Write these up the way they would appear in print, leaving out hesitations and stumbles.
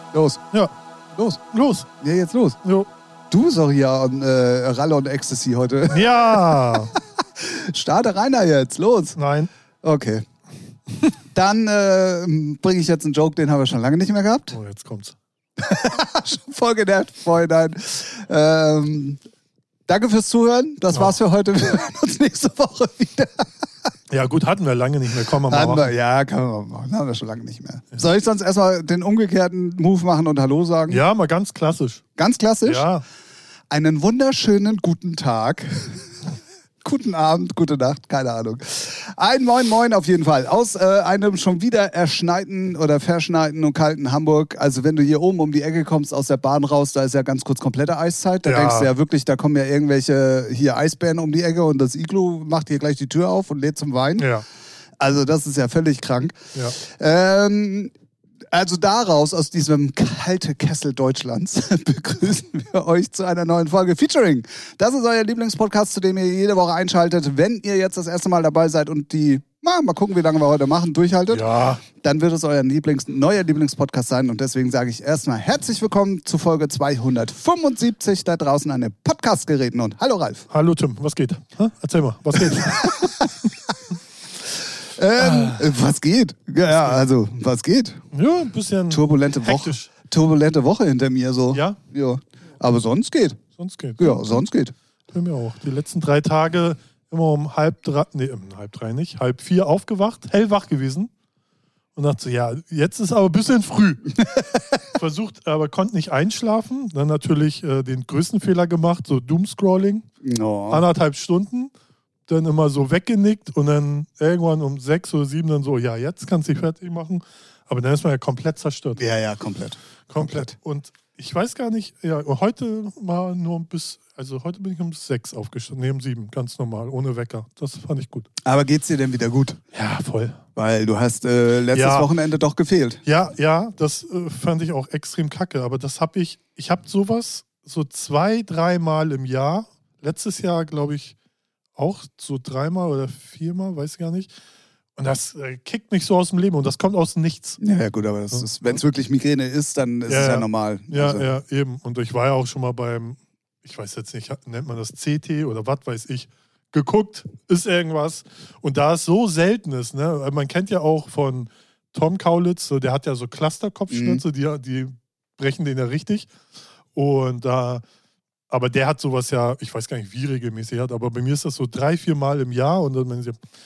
Los. Ja. Los. Los. Ja, jetzt los. Jo. Du bist auch hier an Ralle und Ecstasy heute. Ja. Starte Rainer jetzt. Los. Nein. Okay. Dann bringe ich jetzt einen Joke, den haben wir schon lange nicht mehr gehabt. Oh, jetzt kommt's. Schon voll genervt, Freunde. Danke fürs Zuhören. Das war's für heute. Wir hören uns nächste Woche wieder. Ja gut, hatten wir lange nicht mehr. Komm mal machen. Ja, kann man mal machen. Haben wir schon lange nicht mehr. Soll ich sonst erstmal den umgekehrten Move machen und Hallo sagen? Ja, mal ganz klassisch. Ganz klassisch? Ja. Einen wunderschönen guten Tag. Guten Abend, gute Nacht, keine Ahnung. Ein Moin Moin auf jeden Fall. Aus einem schon wieder erschneiten oder verschneiten und kalten Hamburg. Also wenn du hier oben um die Ecke kommst, aus der Bahn raus, da ist ja ganz kurz komplette Eiszeit. Da denkst du ja wirklich, da kommen ja irgendwelche hier Eisbären um die Ecke und das Iglu macht hier gleich die Tür auf und lädt zum Wein. Ja. Also das ist ja völlig krank. Ja. Also daraus, aus diesem kalte Kessel Deutschlands, begrüßen wir euch zu einer neuen Folge Featuring. Das ist euer Lieblingspodcast, zu dem ihr jede Woche einschaltet. Wenn ihr jetzt das erste Mal dabei seid und mal gucken, wie lange wir heute machen, durchhaltet, dann wird es euer neuer Lieblingspodcast sein. Und deswegen sage ich erstmal herzlich willkommen zu Folge 275 da draußen an den Podcastgeräten. Und hallo Ralf. Hallo Tim, was geht? Erzähl mal, was geht? Was geht? Ja, also, was geht? Ja, ein bisschen turbulente Woche hinter mir so. Ja? Ja. Aber sonst geht. Sonst geht. Ja, sonst geht. Bei mir auch. Die letzten 3 Tage immer um halb 4 aufgewacht, hellwach gewesen. Und dachte so, ja, jetzt ist aber ein bisschen früh. Versucht, aber konnte nicht einschlafen. Dann natürlich den größten Fehler gemacht, so Doomscrolling. No. 1,5 Stunden. Dann immer so weggenickt und dann irgendwann um 6 oder 7 dann so, ja, jetzt kannst du dich fertig machen. Aber dann ist man ja komplett zerstört. Ja, komplett. Und ich weiß gar nicht, ja, heute mal nur heute bin ich um 6 aufgestanden, neben 7, ganz normal, ohne Wecker. Das fand ich gut. Aber geht's dir denn wieder gut? Ja, voll. Weil du hast letztes Wochenende doch gefehlt. Ja, das fand ich auch extrem kacke. Aber das habe ich habe sowas so 2-3 Mal im Jahr. Letztes Jahr, glaube ich, auch so 3-mal oder 4-mal, weiß ich gar nicht. Und das kickt mich so aus dem Leben und das kommt aus dem Nichts. Ja, gut, aber das ist, wenn es wirklich Migräne ist, dann ist es ja normal. Ja, ja, eben. Und ich war ja auch schon mal beim, ich weiß jetzt nicht, nennt man das CT oder was weiß ich, geguckt, ist irgendwas. Und da es so selten ist, ne? Man kennt ja auch von Tom Kaulitz, so, der hat ja so Cluster-Kopfschmerzen, die brechen den ja richtig. Und aber der hat sowas ja, ich weiß gar nicht, wie regelmäßig hat, aber bei mir ist das so 3-4 Mal im Jahr und dann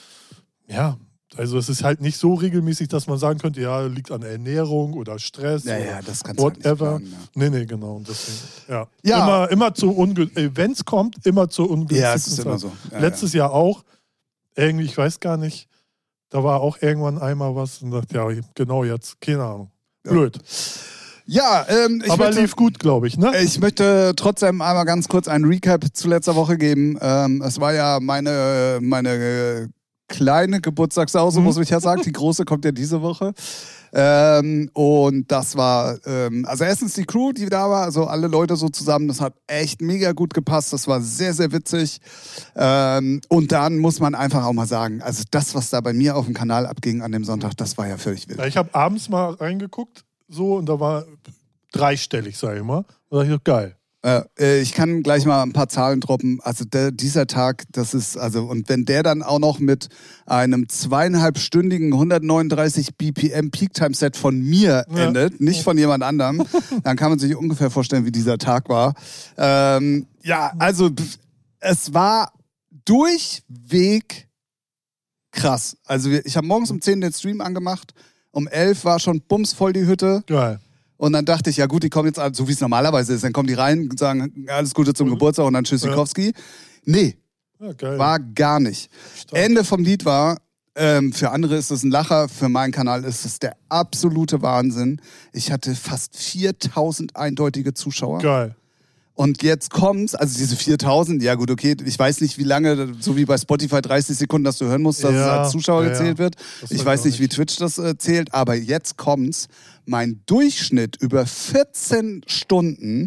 also es ist halt nicht so regelmäßig, dass man sagen könnte, ja, liegt an Ernährung oder Stress oder das kannst du whatever. Halt nicht planen, Nee, genau. Und deswegen, Immer zu wenn es kommt, immer zu ungünstigsten Ja, es ist immer so. Ja, Letztes Jahr auch, irgendwie, ich weiß gar nicht, da war auch irgendwann einmal was und dachte, ja, genau jetzt, keine Ahnung. Blöd. Ja, aber lief gut, glaube ich, ne? Ich möchte trotzdem einmal ganz kurz einen Recap zu letzter Woche geben. Es war ja meine kleine Geburtstagssause, muss ich ja sagen. Die große kommt ja diese Woche. Und das war, also erstens die Crew, die da war, also alle Leute so zusammen, das hat echt mega gut gepasst. Das war sehr, sehr witzig. Und dann muss man einfach auch mal sagen, also das, was da bei mir auf dem Kanal abging an dem Sonntag, das war ja völlig wild. Ich habe abends mal reingeguckt. So, und da war 3-stellig, sag ich mal. Da dachte ich, geil. Ich kann gleich mal ein paar Zahlen droppen. Also dieser Tag, das ist, und wenn der dann auch noch mit einem 2,5-stündigen 139 BPM Peak-Time-Set von mir endet, nicht von jemand anderem, dann kann man sich ungefähr vorstellen, wie dieser Tag war. Also es war durchweg krass. Also ich habe morgens um 10 den Stream angemacht. Um 11 war schon bumsvoll die Hütte. Geil. Und dann dachte ich, ja gut, die kommen jetzt, so wie es normalerweise ist. Dann kommen die rein und sagen, alles Gute zum Geburtstag und dann Tschüssikowski. Nee, war gar nicht. Stark. Ende vom Lied war, für andere ist es ein Lacher, für meinen Kanal ist es der absolute Wahnsinn. Ich hatte fast 4.000 eindeutige Zuschauer. Geil. Und jetzt kommt's, also diese 4.000, ja gut, okay, ich weiß nicht, wie lange, so wie bei Spotify 30 Sekunden, dass du hören musst, dass es als Zuschauer gezählt wird. Ich weiß nicht, wie Twitch das zählt, aber jetzt kommt's. Mein Durchschnitt über 14 Stunden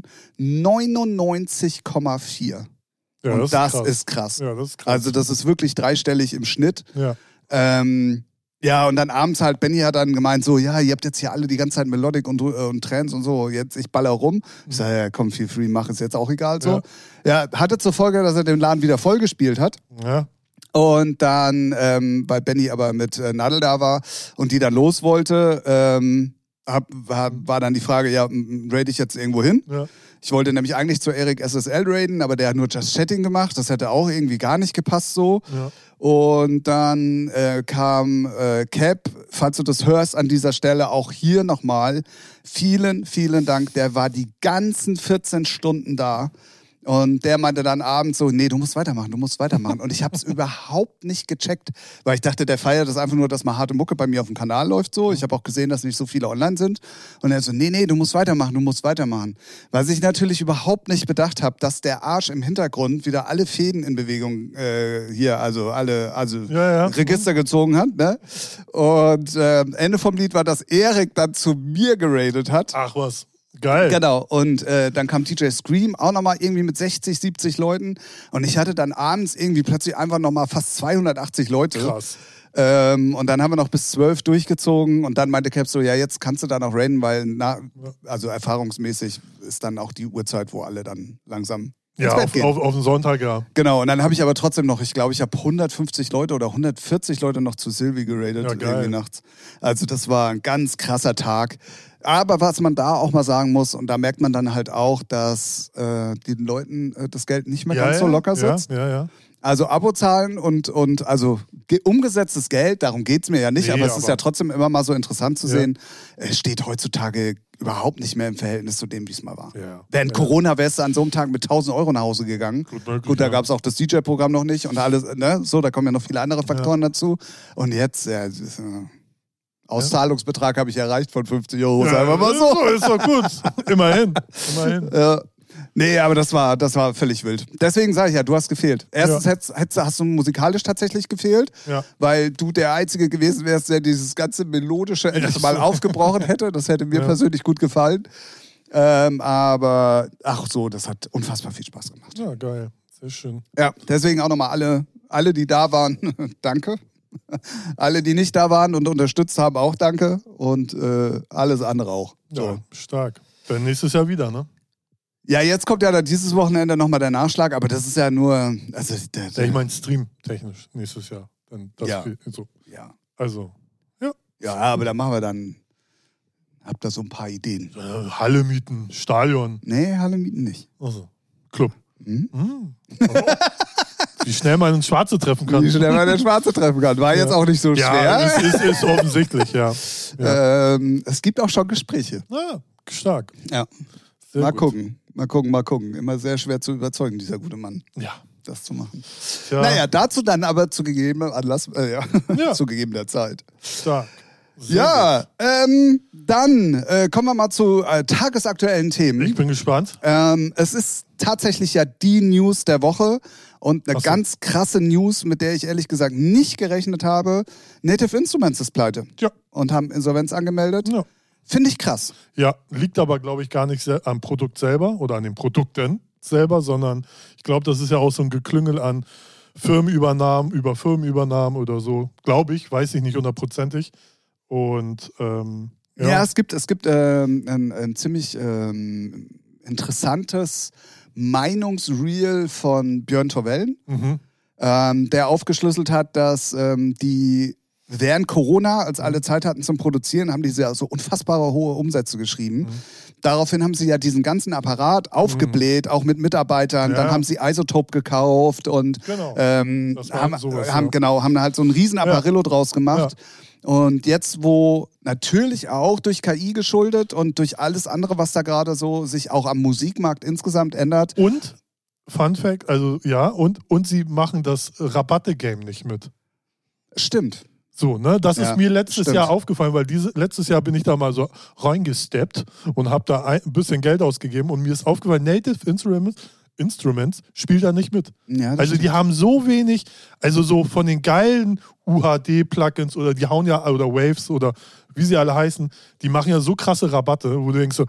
99,4. Ja, und das ist krass. Ja, das ist krass. Also das ist wirklich dreistellig im Schnitt. Ja. Ja, und dann abends halt, Benny hat dann gemeint so, ja, ihr habt jetzt hier alle die ganze Zeit Melodic und Trance und so, jetzt ich baller rum. Ich sage, ja komm, Feel Free, mach, ist jetzt auch egal so. Ja, hatte zur Folge, dass er den Laden wieder voll gespielt hat. Ja. Und dann, weil Benny aber mit Nadel da war und die dann los wollte, war dann die Frage, ja, raid ich jetzt irgendwo hin? Ja. Ich wollte nämlich eigentlich zu Eric SSL raiden, aber der hat nur Just Chatting gemacht. Das hätte auch irgendwie gar nicht gepasst so. Ja. Und dann kam Cap, falls du das hörst an dieser Stelle, auch hier nochmal, vielen, vielen Dank. Der war die ganzen 14 Stunden da. Und der meinte dann abends so, nee, du musst weitermachen. Und ich habe es überhaupt nicht gecheckt, weil ich dachte, der feiert das einfach nur, dass mal harte Mucke bei mir auf dem Kanal läuft so. Ich habe auch gesehen, dass nicht so viele online sind. Und er so, nee, du musst weitermachen. Was ich natürlich überhaupt nicht bedacht habe, dass der Arsch im Hintergrund wieder alle Fäden in Bewegung Register gezogen hat. Ne? Und Ende vom Lied war, dass Erik dann zu mir geradet hat. Ach was. Geil. Genau, und dann kam DJ Scream auch nochmal irgendwie mit 60, 70 Leuten und ich hatte dann abends irgendwie plötzlich einfach nochmal fast 280 Leute. Krass. Und dann haben wir noch bis 12 durchgezogen und dann meinte Cap so, ja, jetzt kannst du da noch raiden, weil also erfahrungsmäßig ist dann auch die Uhrzeit, wo alle dann langsam ja, auf den Sonntag, ja. Genau, und dann habe ich aber trotzdem noch, ich glaube, ich habe 150 Leute oder 140 Leute noch zu Sylvie geradet irgendwie nachts. Also das war ein ganz krasser Tag. Aber was man da auch mal sagen muss, und da merkt man dann halt auch, dass den Leuten das Geld nicht mehr ganz so locker sitzt. Ja. Also Abozahlen und also umgesetztes Geld, darum geht es mir ja nicht, aber es ist ja trotzdem immer mal so interessant zu sehen, es steht heutzutage überhaupt nicht mehr im Verhältnis zu dem, wie es mal war. Ja. Während Corona wärst du an so einem Tag mit 1.000 Euro nach Hause gegangen. Gut, da gab es auch das DJ-Programm noch nicht und alles, ne? So, da kommen ja noch viele andere Faktoren dazu. Und jetzt, Auszahlungsbetrag habe ich erreicht von 50 Euro, sagen wir mal so. Ist doch gut. Immerhin. Ja. Nee, aber das war völlig wild. Deswegen sage ich ja, du hast gefehlt. Erstens hast du musikalisch tatsächlich gefehlt, weil du der Einzige gewesen wärst, der dieses ganze Melodische endlich mal aufgebrochen hätte. Das hätte mir persönlich gut gefallen. Aber, das hat unfassbar viel Spaß gemacht. Ja, geil. Sehr schön. Ja, deswegen auch nochmal alle, die da waren, danke. Alle, die nicht da waren und unterstützt haben, auch danke. Und alles andere auch. So. Ja, stark. Dann nächstes Jahr wieder, ne? Ja, jetzt kommt ja dieses Wochenende nochmal der Nachschlag, aber das ist ja nur... Also, ich meine streamtechnisch nächstes Jahr. Dann so. Ja. Also, ja. Ja, aber da machen wir dann... Habt ihr so ein paar Ideen? Halle mieten, Stadion. Nee, Halle mieten nicht. Also, Club. Wie schnell man einen Schwarze treffen kann. War jetzt auch nicht so schwer. Ja, ist offensichtlich, ja. Es gibt auch schon Gespräche. Ja, stark. Ja. Mal gucken. Immer sehr schwer zu überzeugen, dieser gute Mann. Ja. Das zu machen. Ja. Naja, dazu dann aber zu gegebenem Anlass, zu gegebener Zeit. Stark. Dann kommen wir mal zu tagesaktuellen Themen. Ich bin gespannt. Es ist tatsächlich ja die News der Woche und eine ganz krasse News, mit der ich ehrlich gesagt nicht gerechnet habe. Native Instruments ist pleite und haben Insolvenz angemeldet. Ja. Finde ich krass. Ja, liegt aber, glaube ich, gar nicht am Produkt selber oder an den Produkten selber, sondern ich glaube, das ist ja auch so ein Geklüngel an Firmenübernahmen oder so. Glaube ich, weiß ich nicht hundertprozentig. Und es gibt ein ziemlich interessantes Meinungsreel von Björn Torvellen, der aufgeschlüsselt hat, dass die während Corona, als alle Zeit hatten zum Produzieren, haben die so unfassbare hohe Umsätze geschrieben. Daraufhin haben sie ja diesen ganzen Apparat aufgebläht, auch mit Mitarbeitern. Dann haben sie Isotope gekauft und haben halt so einen riesen Apparillo draus gemacht. Ja. Und jetzt, wo natürlich auch durch KI geschuldet und durch alles andere, was da gerade so sich auch am Musikmarkt insgesamt ändert. Und, Fun Fact, also und sie machen das Rabatte-Game nicht mit. Stimmt. So, ne? Das ist mir letztes Jahr aufgefallen, weil letztes Jahr bin ich da mal so reingesteppt und habe da ein bisschen Geld ausgegeben und mir ist aufgefallen, Native Instruments spielt da nicht mit. Ja, also die haben so wenig, also so von den geilen UHD-Plugins oder die hauen ja, oder Waves oder wie sie alle heißen, die machen ja so krasse Rabatte, wo du denkst so,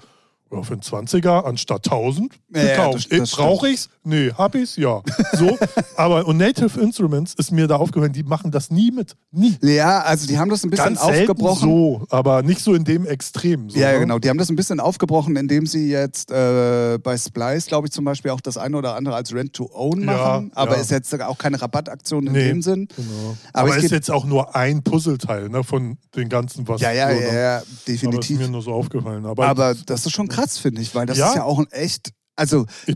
Ja, für einen 20er anstatt 1000 Ja, gekauft. das Brauche ich's? Nee, hab ich's? Ja. So, und Native Instruments ist mir da aufgefallen, die machen das nie mit. Nie. Ja, also die haben das ein bisschen Ganz selten aufgebrochen. so, aber nicht so in dem Extrem. So, Ja, ne? genau. Die haben das ein bisschen aufgebrochen, indem sie jetzt bei Splice, glaube ich, zum Beispiel auch das eine oder andere als Rent-to-Own machen. Aber ist jetzt auch keine Rabattaktion in dem Sinn. Genau. Aber ist jetzt auch nur ein Puzzleteil, ne, von den ganzen, was ja, definitiv. Aber ist mir nur so aufgefallen. Aber das ist schon krass, finde ich, weil das ist ja auch ein echt. Also ich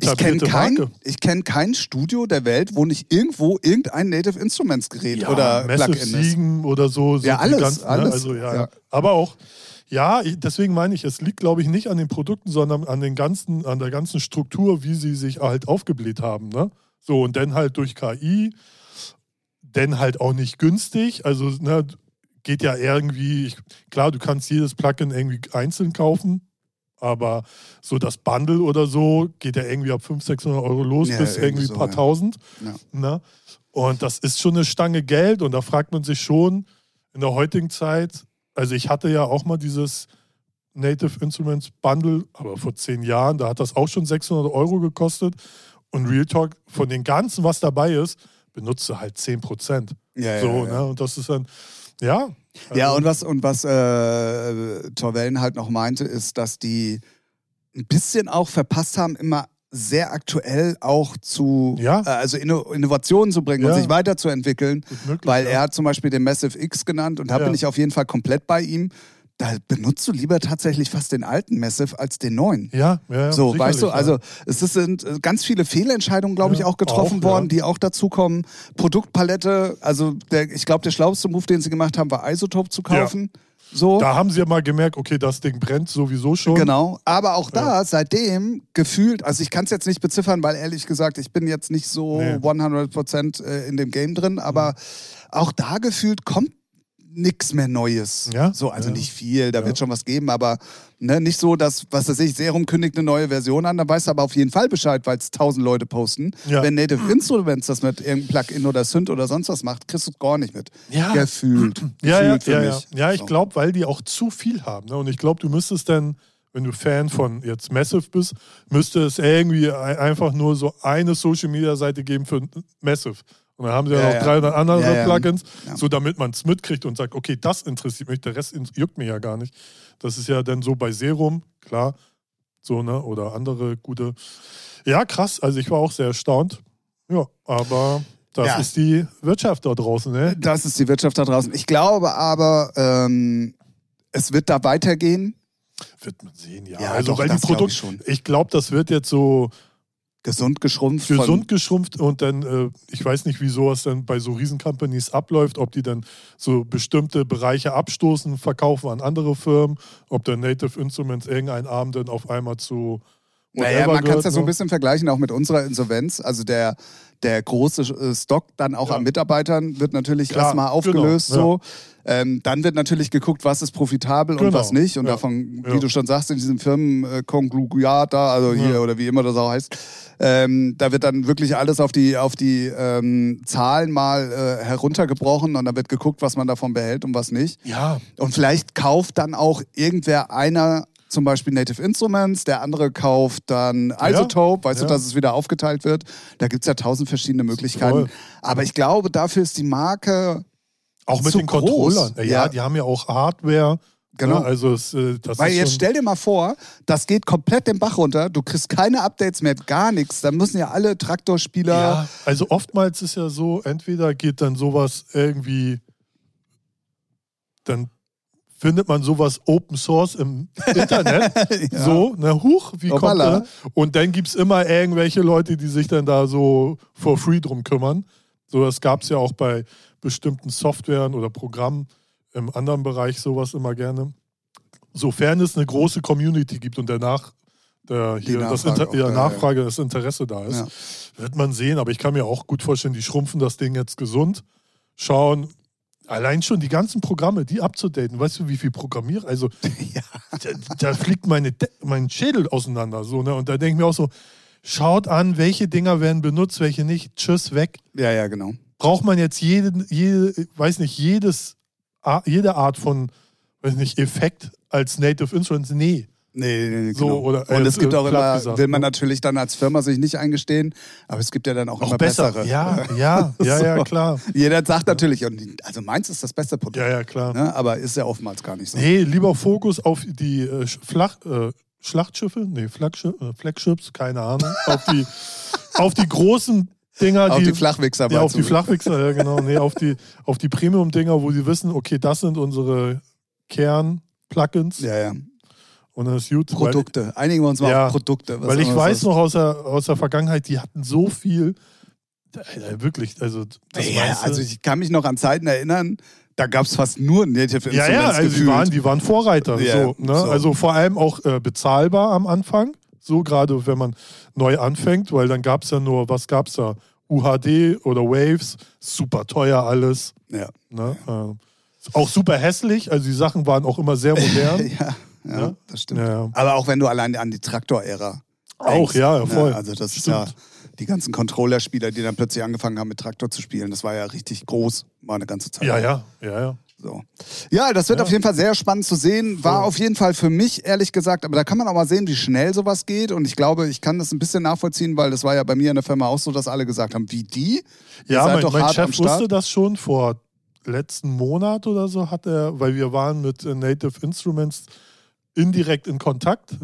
kenn kein Studio der Welt, wo nicht irgendwo irgendein Native Instruments Gerät oder Plugin ist. Siegen oder so. Ja, alles. Ganzen, alles. Ne? Also, ja. Aber auch, deswegen meine ich, es liegt, glaube ich, nicht an den Produkten, sondern an der ganzen Struktur, wie sie sich halt aufgebläht haben. Ne? So, und dann halt durch KI, dann halt auch nicht günstig. Also, ne, geht ja irgendwie, klar, du kannst jedes Plugin irgendwie einzeln kaufen. Aber so das Bundle oder so geht ja irgendwie ab 500, 600 Euro los bis irgendwie ein paar tausend. Ja. Ne? Und das ist schon eine Stange Geld. Und da fragt man sich schon in der heutigen Zeit, also ich hatte ja auch mal dieses Native Instruments Bundle, aber vor 10 Jahren, da hat das auch schon 600 Euro gekostet. Und Real Talk, von den ganzen, was dabei ist, benutzt du halt 10%. Ne? Und das ist dann, Also ja, und was Torvellen halt noch meinte, ist, dass die ein bisschen auch verpasst haben, immer sehr aktuell auch zu also Innovationen zu bringen und sich weiterzuentwickeln. Weil er hat zum Beispiel den Massive X genannt und da bin ich auf jeden Fall komplett bei ihm. Da benutzt du lieber tatsächlich fast den alten Massive als den neuen. So, weißt du, also sind ganz viele Fehlentscheidungen, glaube ich, auch getroffen worden, die auch dazukommen. Produktpalette, also ich glaube, der schlauste Move, den sie gemacht haben, war Isotope zu kaufen. So. Da haben sie ja mal gemerkt, okay, das Ding brennt sowieso schon. Genau, aber auch da seitdem gefühlt, also ich kann es jetzt nicht beziffern, weil ehrlich gesagt, ich bin jetzt nicht so 100% in dem Game drin, aber auch da gefühlt kommt nichts mehr Neues. Nicht viel, da wird schon was geben, aber nicht so, dass, was weiß ich, Serum kündigt eine neue Version an, dann weißt du aber auf jeden Fall Bescheid, weil es 1000 Leute posten. Wenn Native Instruments das mit irgendeinem Plugin oder Synth oder sonst was macht, kriegst du es gar nicht mit. Gefühlt für mich. Ja, ich glaube, weil die auch zu viel haben. Ne? Und ich glaube, du müsstest dann, wenn du Fan von jetzt Massive bist, müsste es irgendwie einfach nur so eine Social-Media-Seite geben für Massive. Und dann haben sie noch 300 andere Plugins, so damit man es mitkriegt und sagt, okay, das interessiert mich, der Rest juckt mich ja gar nicht. Das ist ja dann so bei Serum, klar, so, ne, oder andere gute. Ja, krass, also ich war auch sehr erstaunt. Ja, aber das ist die Wirtschaft da draußen, ne? Das ist die Wirtschaft da draußen. Ich glaube aber, es wird da weitergehen. Wird man sehen, also, weil die Produkte, ich glaube, das wird jetzt so gesund geschrumpft. Und dann, ich weiß nicht, wieso es dann bei so Riesen-Companies abläuft, ob die dann so bestimmte Bereiche abstoßen, verkaufen an andere Firmen, ob der Native Instruments irgendeinen Abend dann auf einmal zu man kann es ja so ein bisschen vergleichen, auch mit unserer Insolvenz. Also der große Stock dann auch an Mitarbeitern wird natürlich erstmal aufgelöst. So. Dann wird natürlich geguckt, was ist profitabel und was nicht. Und davon, wie du schon sagst, in diesem Firmenkonglomerat da, also hier oder wie immer das auch heißt, da wird dann wirklich alles auf die Zahlen mal heruntergebrochen und dann wird geguckt, was man davon behält und was nicht. Und vielleicht kauft dann auch einer zum Beispiel Native Instruments, der andere kauft dann Isotope, weißt du, dass es wieder aufgeteilt wird. Da gibt es ja 1000 verschiedene Möglichkeiten. Aber ich glaube, dafür ist die Marke auch mit den Controllern. Ja, die haben ja auch Hardware. Genau. Ja, also weil jetzt stell dir mal vor, das geht komplett den Bach runter, du kriegst keine Updates mehr, gar nichts. Da müssen ja alle Traktorspieler... Ja, also oftmals ist ja so, entweder geht dann sowas irgendwie... Dann findet man sowas Open Source im Internet. So, wie kommt der? Und dann gibt es immer irgendwelche Leute, die sich dann da so for free drum kümmern. So, das gab es ja auch bei bestimmten Softwaren oder Programmen im anderen Bereich sowas immer gerne. Sofern es eine große Community gibt und danach das Interesse da ist, wird man sehen. Aber ich kann mir auch gut vorstellen, die schrumpfen das Ding jetzt gesund, schauen, allein schon die ganzen Programme, die abzudaten. Weißt du, wie viel Programmierer? Also, da fliegt mein Schädel auseinander. So, ne? Und da denke ich mir auch so, schaut an, welche Dinger werden benutzt, welche nicht. Tschüss, weg. Ja, genau. Braucht man jetzt jede Art von, Effekt als Native Instruments? Nee. Nee, So, genau. oder, und es gibt auch platt immer, gesagt, will man ne? natürlich dann als Firma sich nicht eingestehen, aber es gibt ja dann auch immer besser. bessere. Ja, So. klar. Jeder sagt natürlich, also meins ist das beste Produkt. Ja, klar. Ne? Aber ist ja oftmals gar nicht so. Nee, lieber Fokus auf die Schlachtschiffe, nee, Flagships, keine Ahnung, auf die großen Dinger, Auf die Flachwichser. Ja, auf die Flachwichser, ja genau, nee, auf die Premium-Dinger, wo sie wissen, okay, das sind unsere Kern-Plugins. Ja. Und das ist gut. Produkte. Einigen wir uns mal auf Produkte. Weil ich weiß noch aus der Vergangenheit, die hatten so viel, wirklich, also das also ich kann mich noch an Zeiten erinnern, da gab es fast nur Native Instruments. Ja, also die waren Vorreiter. Ja, so, ne? so. Also vor allem auch bezahlbar am Anfang, so gerade wenn man neu anfängt, weil dann gab es ja nur, was gab es da? UHD oder Waves, super teuer alles. Ja. Ne? Auch super hässlich, also die Sachen waren auch immer sehr modern. Ja, das stimmt. Ja. Aber auch wenn du allein an die Traktor-Ära auch, ja, voll. Ne? Also das ist ja die ganzen Controller-Spieler, die dann plötzlich angefangen haben mit Traktor zu spielen. Das war ja richtig groß, war eine ganze Zeit. Ja. So. Ja, das wird auf jeden Fall sehr spannend zu sehen. War auf jeden Fall für mich, ehrlich gesagt, aber da kann man auch mal sehen, wie schnell sowas geht. Und ich glaube, ich kann das ein bisschen nachvollziehen, weil das war ja bei mir in der Firma auch so, dass alle gesagt haben, wie die? Ja, mein Chef wusste das schon vor letzten Monat oder so, weil wir waren mit Native Instruments indirekt in Kontakt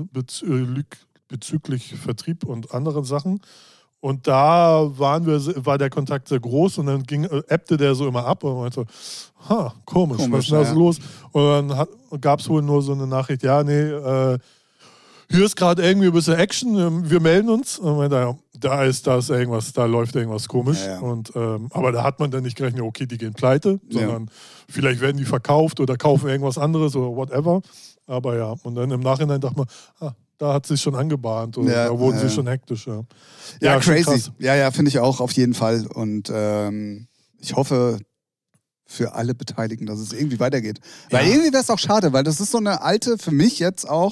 bezüglich Vertrieb und anderen Sachen. Und da war der Kontakt sehr groß und dann ebbte der so immer ab und meinte, komisch, was ist denn da so los? Und dann gab es wohl nur so eine Nachricht, hier ist gerade irgendwie ein bisschen Action, wir melden uns. Und meinte, da ist irgendwas, da läuft irgendwas komisch. Ja. Und, aber da hat man dann nicht gerechnet, okay, die gehen pleite, sondern vielleicht werden die verkauft oder kaufen irgendwas anderes oder whatever. Aber ja, und dann im Nachhinein dachte man, da hat sich schon angebahnt oder da wurden sie schon hektisch. Ja, crazy. Ja, finde ich auch auf jeden Fall. Und ich hoffe für alle Beteiligten, dass es irgendwie weitergeht. Weil irgendwie wäre es auch schade, weil das ist so eine alte, für mich jetzt auch,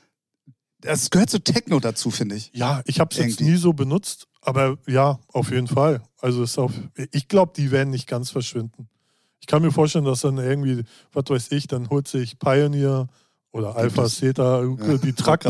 es gehört zu Techno dazu, finde ich. Ja, ich habe es jetzt nie so benutzt, aber ja, auf jeden Fall. Also ich glaube, die werden nicht ganz verschwinden. Ich kann mir vorstellen, dass dann irgendwie, was weiß ich, dann holt sich Pioneer oder Alpha Theta die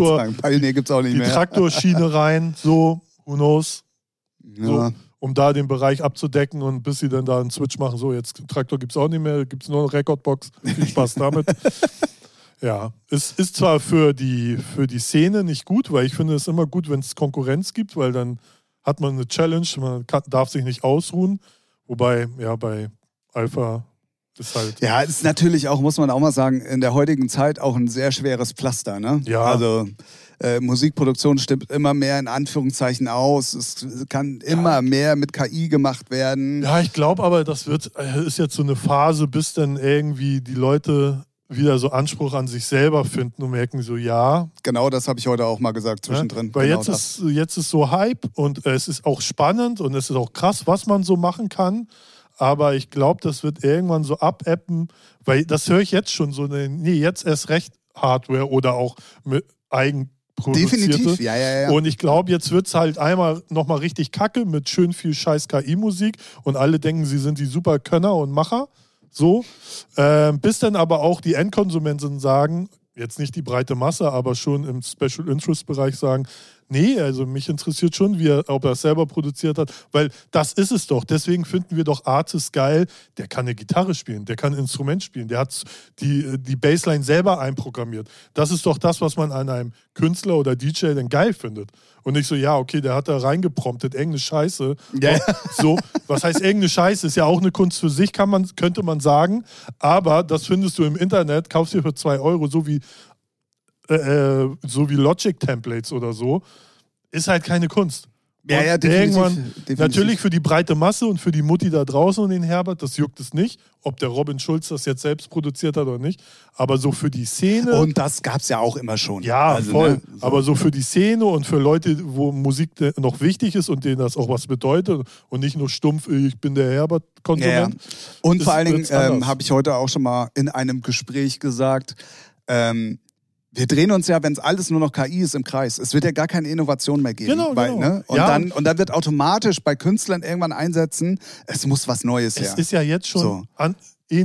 Traktorschiene rein, so, who knows, so, um da den Bereich abzudecken und bis sie dann da einen Switch machen, so jetzt Traktor gibt es auch nicht mehr, gibt es nur eine Rekordbox, viel Spaß damit. Ja, es ist zwar für die Szene nicht gut, weil ich finde es immer gut, wenn es Konkurrenz gibt, weil dann hat man eine Challenge, man darf sich nicht ausruhen, wobei, ja, bei Alpha ist halt... Ja, ist natürlich auch, muss man auch mal sagen, in der heutigen Zeit auch ein sehr schweres Pflaster, ne? Ja. Also Musikproduktion stimmt immer mehr in Anführungszeichen aus. Es kann immer mehr mit KI gemacht werden. Ja, ich glaube aber, das ist jetzt so eine Phase, bis dann irgendwie die Leute wieder so Anspruch an sich selber finden und merken so, ja. Genau, das habe ich heute auch mal gesagt zwischendrin. Weil genau jetzt ist so Hype und es ist auch spannend und es ist auch krass, was man so machen kann. Aber ich glaube, das wird irgendwann so abappen, weil das höre ich jetzt schon so, jetzt erst recht Hardware oder auch mit eigenproduzierte. Definitiv, ja. Und ich glaube, jetzt wird es halt einmal nochmal richtig kacke mit schön viel scheiß KI-Musik und alle denken, sie sind die super Könner und Macher. So, bis dann aber auch die Endkonsumenten sagen, jetzt nicht die breite Masse, aber schon im Special Interest Bereich sagen, nee, also mich interessiert schon, ob er es selber produziert hat, weil das ist es doch. Deswegen finden wir doch Artists geil, der kann eine Gitarre spielen, der kann ein Instrument spielen, der hat die Bassline selber einprogrammiert. Das ist doch das, was man an einem Künstler oder DJ dann geil findet. Und nicht so, ja, okay, der hat da reingepromptet, irgendeine Scheiße. Ja. So, was heißt irgendeine Scheiße? Ist ja auch eine Kunst für sich, könnte man sagen. Aber das findest du im Internet, kaufst dir für 2 Euro, so wie Logic-Templates oder so, ist halt keine Kunst. Ja, definitiv. Natürlich für die breite Masse und für die Mutti da draußen und den Herbert, das juckt es nicht, ob der Robin Schulz das jetzt selbst produziert hat oder nicht. Aber so für die Szene... Und das gab es ja auch immer schon. Ja, also, voll. Ne? So. Aber so für die Szene und für Leute, wo Musik noch wichtig ist und denen das auch was bedeutet und nicht nur stumpf, ich bin der Herbert-Konsument. Ja. Und vor allen Dingen habe ich heute auch schon mal in einem Gespräch gesagt, wir drehen uns ja, wenn es alles nur noch KI ist, im Kreis. Es wird ja gar keine Innovation mehr geben. Genau. Ne? Und dann wird automatisch bei Künstlern irgendwann einsetzen, es muss was Neues her. Es ist ja jetzt schon ähnlich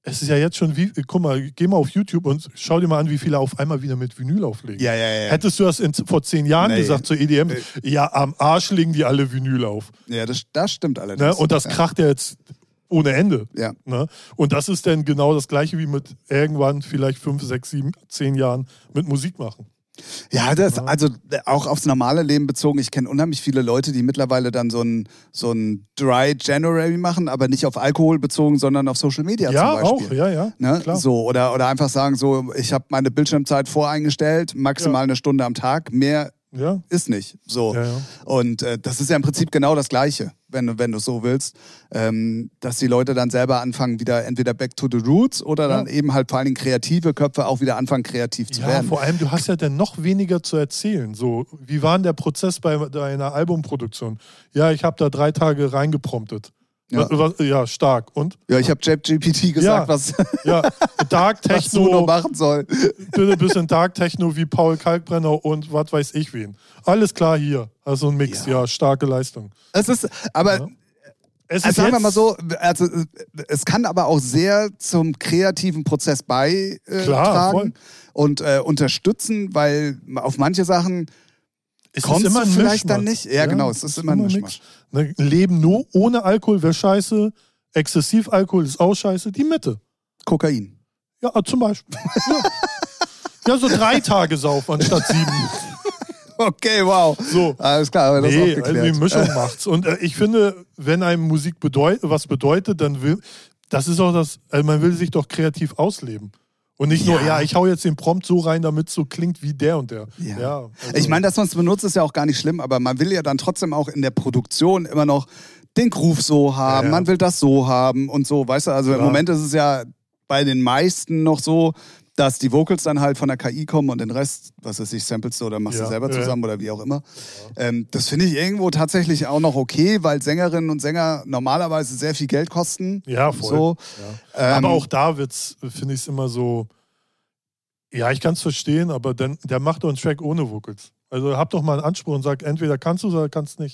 Es ist ja jetzt schon wie, guck mal, geh mal auf YouTube und schau dir mal an, wie viele auf einmal wieder mit Vinyl auflegen. Ja. Hättest du das vor 10 Jahren gesagt zur EDM, ja, am Arsch legen die alle Vinyl auf. Ja, das stimmt allerdings. Ne? Und das kracht ja jetzt ohne Ende. Ja. Ne? Und das ist dann genau das Gleiche wie mit irgendwann vielleicht 5, 6, 7, 10 Jahren mit Musik machen. Ja, also auch aufs normale Leben bezogen. Ich kenne unheimlich viele Leute, die mittlerweile dann so ein Dry January machen, aber nicht auf Alkohol bezogen, sondern auf Social Media ja, zum Beispiel. Ja, auch, ne? klar. So, oder einfach sagen, so, ich habe meine Bildschirmzeit voreingestellt, maximal eine Stunde am Tag, mehr ist nicht. So. Ja. Und das ist ja im Prinzip genau das Gleiche, wenn du es so willst, dass die Leute dann selber anfangen, wieder entweder back to the roots oder dann eben halt vor allen Dingen kreative Köpfe auch wieder anfangen, kreativ zu werden. Ja, vor allem, du hast ja dann noch weniger zu erzählen. So, wie war denn der Prozess bei deiner Albumproduktion? Ja, ich habe da 3 Tage reingepromptet. Ja, stark. Und? Ja, ich habe ChatGPT gesagt, was Dark Techno, was du noch machen soll. Bitte ein bisschen Dark Techno wie Paul Kalkbrenner und was weiß ich wen. Alles klar hier. Also ein Mix, starke Leistung. Es ist, aber sagen wir mal so, also es kann aber auch sehr zum kreativen Prozess beitragen und unterstützen, weil auf manche Sachen kommst du vielleicht dann nicht. Ja, genau, es ist immer ein Mischmasch. Ne, Leben nur ohne Alkohol wäre scheiße, Exzessivalkohol ist auch scheiße, die Mitte. Kokain. Ja, zum Beispiel. Ja, so 3 Tage saufen anstatt 7. Okay, wow. So. Alles klar, aber das ist auch geklärt. Also die Mischung macht's. Und ich finde, wenn einem Musik was bedeutet, dann das ist auch das, also man will sich doch kreativ ausleben. Und nicht nur, ich hau jetzt den Prompt so rein, damit es so klingt wie der und der. Ja, also. Ich meine, dass man es benutzt, ist ja auch gar nicht schlimm, aber man will ja dann trotzdem auch in der Produktion immer noch den Groove so haben, man will das so haben und so, weißt du, also im Moment ist es ja bei den meisten noch so, dass die Vocals dann halt von der KI kommen und den Rest, was weiß ich, samplest du oder machst du selber zusammen oder wie auch immer. Das finde ich irgendwo tatsächlich auch noch okay, weil Sängerinnen und Sänger normalerweise sehr viel Geld kosten. Ja, voll. So. Ja. Aber auch da finde ich es immer so, ja, ich kann es verstehen, aber dann, der macht doch einen Track ohne Vocals. Also hab doch mal einen Anspruch und sag, entweder kannst du es oder kannst nicht.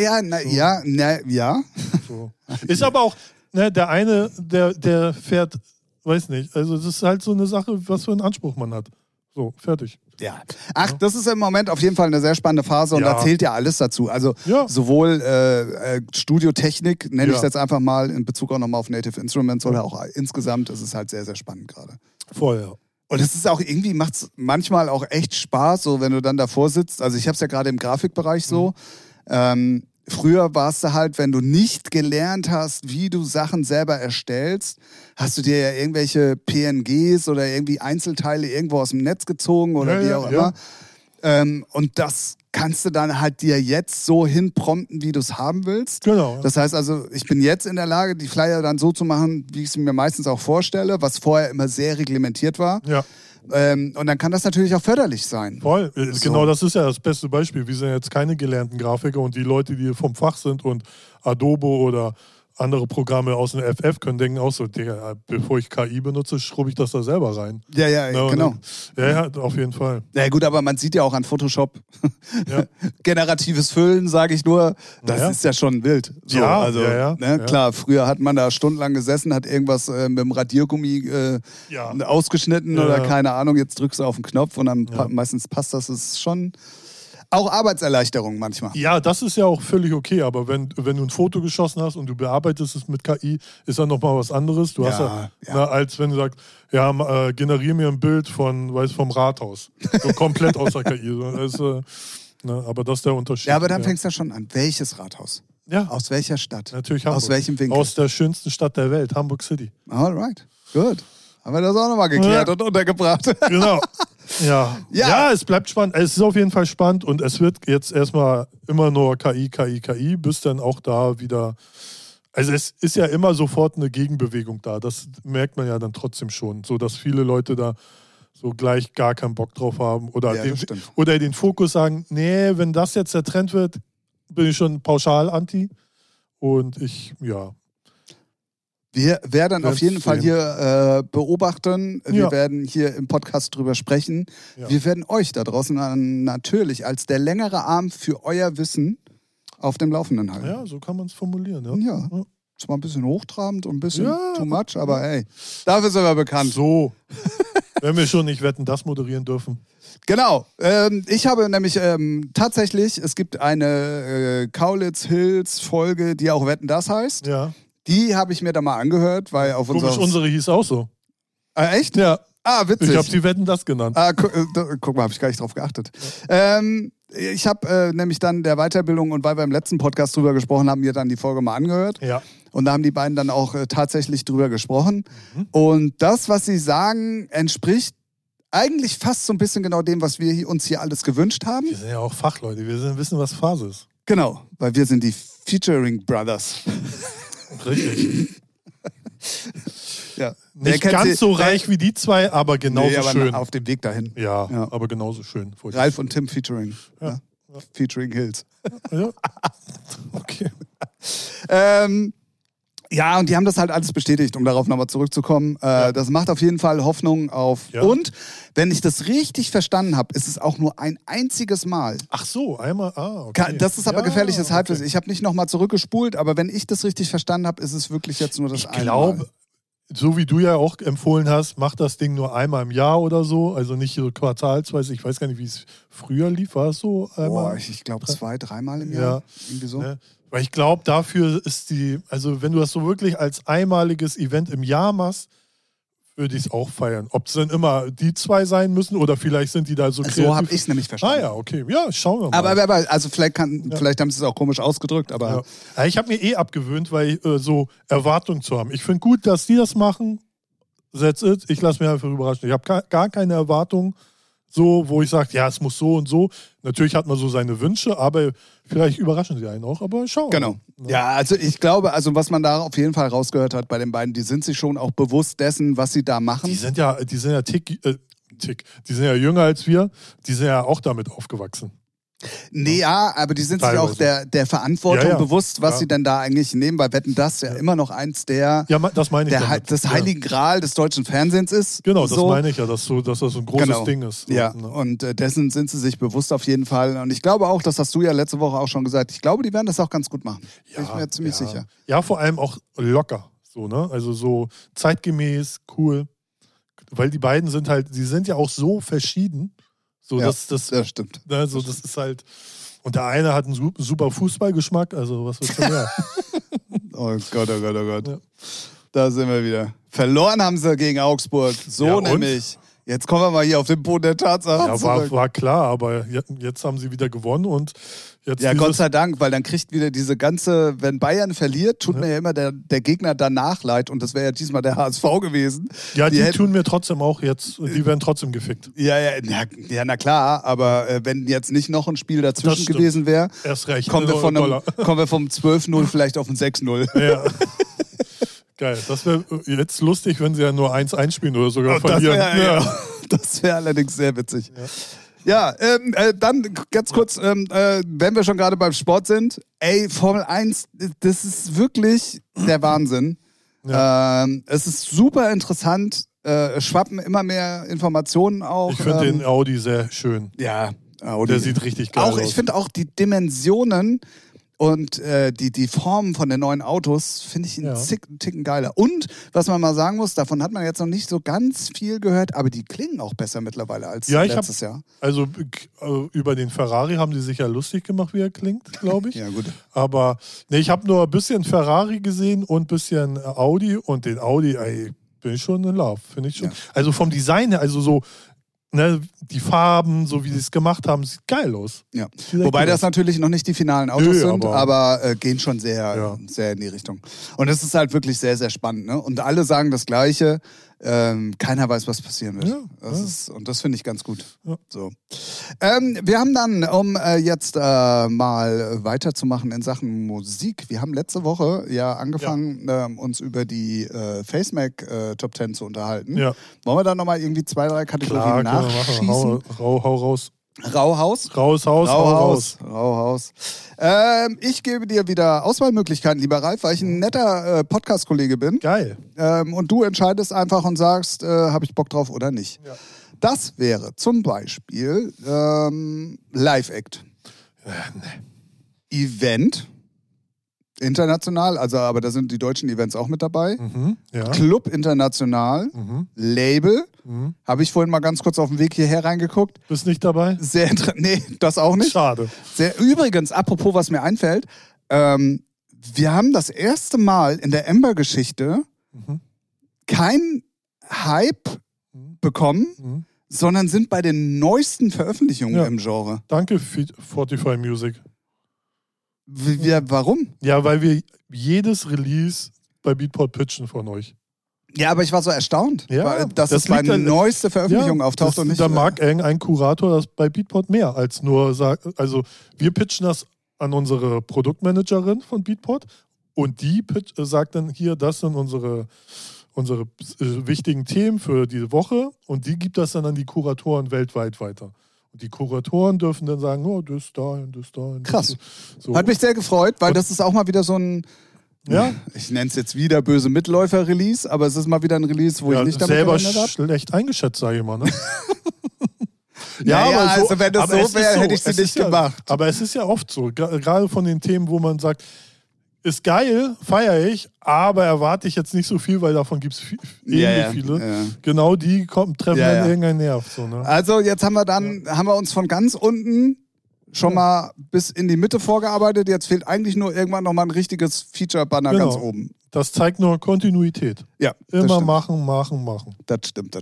Ja. So. Ist aber auch, ne, der eine, der fährt, weiß nicht, also es ist halt so eine Sache, was für einen Anspruch man hat. So, fertig. Ja. Ach, das ist im Moment auf jeden Fall eine sehr spannende Phase und da zählt ja alles dazu. Also sowohl Studiotechnik, nenne ich es jetzt einfach mal, in Bezug auch nochmal auf Native Instruments oder auch insgesamt, ist es halt sehr, sehr spannend gerade. Voll, ja. Und es ist auch irgendwie, macht es manchmal auch echt Spaß, so wenn du dann davor sitzt. Also ich habe es ja gerade im Grafikbereich so. Früher warst du halt, wenn du nicht gelernt hast, wie du Sachen selber erstellst, hast du dir ja irgendwelche PNGs oder irgendwie Einzelteile irgendwo aus dem Netz gezogen oder wie auch immer. Und das kannst du dann halt dir jetzt so hinprompten, wie du es haben willst. Genau. Das heißt also, ich bin jetzt in der Lage, die Flyer dann so zu machen, wie ich es mir meistens auch vorstelle, was vorher immer sehr reglementiert war. Ja. Und dann kann das natürlich auch förderlich sein. Voll, genau, das ist ja das beste Beispiel. Wir sind jetzt keine gelernten Grafiker und die Leute, die vom Fach sind und Adobe oder andere Programme aus dem FF können, denken auch so, Digga, bevor ich KI benutze, schrubbe ich das da selber rein. Ja, genau. Ja, auf jeden Fall. Ja gut, aber man sieht ja auch an Photoshop generatives Füllen, sage ich nur, das ist ja schon wild. So, klar, früher hat man da stundenlang gesessen, hat irgendwas mit dem Radiergummi ausgeschnitten oder keine Ahnung, jetzt drückst du auf den Knopf und dann meistens passt das, ist schon auch Arbeitserleichterung manchmal. Ja, das ist ja auch völlig okay, aber wenn du ein Foto geschossen hast und du bearbeitest es mit KI, ist dann nochmal was anderes. Du hast als wenn du sagst, generiere mir ein Bild vom Rathaus. So komplett außer KI. Aber das ist der Unterschied. Ja, aber dann fängst du ja schon an. Welches Rathaus? Ja. Aus welcher Stadt? Natürlich Hamburg. Aus welchem Winkel? Aus der schönsten Stadt der Welt, Hamburg City. Alright, gut. Haben wir das auch nochmal geklärt und untergebracht. Genau. Ja, es bleibt spannend. Es ist auf jeden Fall spannend und es wird jetzt erstmal immer nur KI, bis dann auch da wieder. Also es ist ja immer sofort eine Gegenbewegung da. Das merkt man ja dann trotzdem schon. So dass viele Leute da so gleich gar keinen Bock drauf haben. Oder den Fokus sagen, nee, wenn das jetzt der Trend wird, bin ich schon pauschal anti. Und wir werden auf jeden Fall hier beobachten. Wir werden hier im Podcast drüber sprechen. Ja. Wir werden euch da draußen natürlich als der längere Arm für euer Wissen auf dem Laufenden halten. Ja, so kann man es formulieren. Ja. Zwar ein bisschen hochtrabend und ein bisschen too much, aber hey, dafür sind wir bekannt. So, wenn wir schon nicht Wetten, das moderieren dürfen. Genau. Ich habe nämlich tatsächlich, es gibt eine Kaulitz-Hills-Folge, die auch Wetten, das heißt. Ja. Die habe ich mir da mal angehört, weil auf Komisch, unsere hieß auch so. Echt? Ja. Witzig. Ich habe sie Wetten, das genannt. Guck mal, habe ich gar nicht drauf geachtet. Ich habe nämlich dann der Weiterbildung und weil wir im letzten Podcast drüber gesprochen haben, mir dann die Folge mal angehört. Ja. Und da haben die beiden dann auch tatsächlich drüber gesprochen. Und das, was sie sagen, entspricht eigentlich fast so ein bisschen genau dem, was wir uns hier alles gewünscht haben. Wir sind ja auch Fachleute, wir wissen, was Phase ist. Genau, weil wir sind die Featuring Brothers. Richtig. Ja. Nicht ganz so reich wie die zwei, aber genauso schön. Auf dem Weg dahin. Ja, aber genauso schön. Ralf und Tim Featuring. Ja. Featuring Hills. Ja. Okay. Ja, und die haben das halt alles bestätigt, um darauf nochmal zurückzukommen. Das macht auf jeden Fall Hoffnung auf. Ja. Und wenn ich das richtig verstanden habe, ist es auch nur ein einziges Mal. Ach so, einmal. Okay. Das ist aber gefährliches Halbwissen. Ich habe nicht nochmal zurückgespult, aber wenn ich das richtig verstanden habe, ist es wirklich jetzt nur das eine Mal. Ich glaube, so wie du ja auch empfohlen hast, mach das Ding nur einmal im Jahr oder so. Also nicht so quartalsweise. Ich weiß gar nicht, wie es früher lief. War es so einmal? Ich glaube 2-3 Mal im Jahr. Irgendwie so. Ne? Weil ich glaube, dafür ist also wenn du das so wirklich als einmaliges Event im Jahr machst, würde ich es auch feiern. Ob es dann immer die zwei sein müssen oder vielleicht sind die da so kreativ. So habe ich es nämlich verstanden. Ja, okay. Ja, schauen wir mal. Aber also vielleicht haben sie es auch komisch ausgedrückt, aber... Ja. Ich habe mir abgewöhnt, weil so Erwartungen zu haben. Ich finde gut, dass die das machen. That's it. Ich lasse mich einfach überraschen. Ich habe gar keine Erwartungen, so, wo ich sage, ja, es muss so und so. Natürlich hat man so seine Wünsche, aber vielleicht überraschen sie einen auch, aber schauen. Genau. Ja, also ich glaube, was man da auf jeden Fall rausgehört hat bei den beiden, die sind sich schon auch bewusst dessen, was sie da machen. Die sind ja die sind ja jünger als wir, die sind ja auch damit aufgewachsen. Nee, ja, aber die sind sich auch der Verantwortung bewusst, was sie denn da eigentlich nehmen, weil Wetten, das ja immer noch eins das Heiligen Gral des deutschen Fernsehens ist. Genau, das meine ich ja, dass das so ein großes Ding ist. Ja, und dessen sind sie sich bewusst auf jeden Fall. Und ich glaube auch, das hast du ja letzte Woche auch schon gesagt, ich glaube, die werden das auch ganz gut machen. Ja, bin ich mir ziemlich sicher. Ja, vor allem auch locker, so, ne? Also so zeitgemäß, cool. Weil die beiden sind ja auch so verschieden. So, das stimmt. Also das ist halt. Und der eine hat einen super Fußballgeschmack, also was willst du mehr? Oh Gott, oh Gott, oh Gott. Ja. Da sind wir wieder. Verloren haben sie gegen Augsburg. So nämlich. Jetzt kommen wir mal hier auf den Boden der Tatsachen zurück. War klar, aber jetzt haben sie wieder gewonnen und jetzt. Ja, Gott sei Dank, weil dann kriegt wieder diese ganze, wenn Bayern verliert, tut mir ja immer der Gegner danach leid und das wäre ja diesmal der HSV gewesen. Ja, die tun mir trotzdem auch jetzt, die werden trotzdem gefickt. Ja, na klar, aber wenn jetzt nicht noch ein Spiel dazwischen gewesen wäre, kommen wir vom 12-0 vielleicht auf ein 6-0. Ja. Geil, das wäre jetzt lustig, wenn sie ja nur 1-1 spielen oder sogar verlieren. Das wäre allerdings sehr witzig. Ja, dann ganz kurz, wenn wir schon gerade beim Sport sind, Formel 1, das ist wirklich der Wahnsinn. Ja. Es ist super interessant, schwappen immer mehr Informationen auch. Ich finde den Audi sehr schön. Ja, Audi. Der sieht richtig geil aus. Ich finde auch die Dimensionen und die Formen von den neuen Autos finde ich einen Ticken geiler. Und, was man mal sagen muss, davon hat man jetzt noch nicht so ganz viel gehört, aber die klingen auch besser mittlerweile als letztes Jahr. Also über den Ferrari haben die sich ja lustig gemacht, wie er klingt, glaube ich. Ja, gut. Aber ich habe nur ein bisschen Ferrari gesehen und ein bisschen Audi und den Audi, bin ich schon in Love, finde ich schon. Ja. Also vom Design her, also so die Farben, so wie sie es gemacht haben, sieht geil aus. Ja. Wobei das natürlich noch nicht die finalen Autos sind, aber gehen schon sehr in die Richtung. Und es ist halt wirklich sehr, sehr spannend. Ne? Und alle sagen das Gleiche. Keiner weiß, was passieren wird. Und das finde ich ganz gut. Ja. So. Wir haben dann, um jetzt mal weiterzumachen in Sachen Musik, wir haben letzte Woche angefangen, uns über die FaceMac Top 10 zu unterhalten. Ja. Wollen wir da nochmal irgendwie 2, 3 Kategorien nachschießen? Hau raus. Rauhaus? Rauhaus. Ich gebe dir wieder Auswahlmöglichkeiten, lieber Ralf, weil ich ein netter Podcast-Kollege bin. Geil. Und du entscheidest einfach und sagst, habe ich Bock drauf oder nicht. Ja. Das wäre zum Beispiel Live-Act. Nee. Event. International, also aber da sind die deutschen Events auch mit dabei. Ja. Club International, Label, habe ich vorhin mal ganz kurz auf dem Weg hierher reingeguckt. Bist nicht dabei? Sehr nee, das auch nicht. Schade. Übrigens, apropos, was mir einfällt, wir haben das erste Mal in der Ember-Geschichte kein Hype bekommen, sondern sind bei den neuesten Veröffentlichungen im Genre. Danke, 45 Music. Warum? Ja, weil wir jedes Release bei Beatport pitchen von euch. Ja, aber ich war so erstaunt, Ja, dass es bei neueste Veröffentlichungen auftaucht und nicht. Da mag ein Kurator das bei Beatport mehr als nur sagen. Also wir pitchen das an unsere Produktmanagerin von Beatport und die sagt dann hier, das sind unsere wichtigen Themen für diese Woche und die gibt das dann an die Kuratoren weltweit weiter. Und die Kuratoren dürfen dann sagen, oh, das dahin, das dahin. Krass. So. Hat mich sehr gefreut, weil das ist auch mal wieder so ein, ich nenne es jetzt wieder böse Mitläufer-Release, aber es ist mal wieder ein Release, wo ich nicht damit selber gerechnet habe. schlecht eingeschätzt, sage ich mal. Ne? Ja, also wenn das so wäre, hätte ich sie nicht gemacht. Aber es ist ja oft so, gerade von den Themen, wo man sagt, ist geil, feiere ich, aber erwarte ich jetzt nicht so viel, weil davon gibt es viele. Ja. Genau die treffen dann irgendeinen Nerv. So, ne? Also jetzt haben wir uns von ganz unten schon mal bis in die Mitte vorgearbeitet. Jetzt fehlt eigentlich nur irgendwann nochmal ein richtiges Feature-Banner ganz oben. Das zeigt nur Kontinuität. Ja, immer machen. Das stimmt.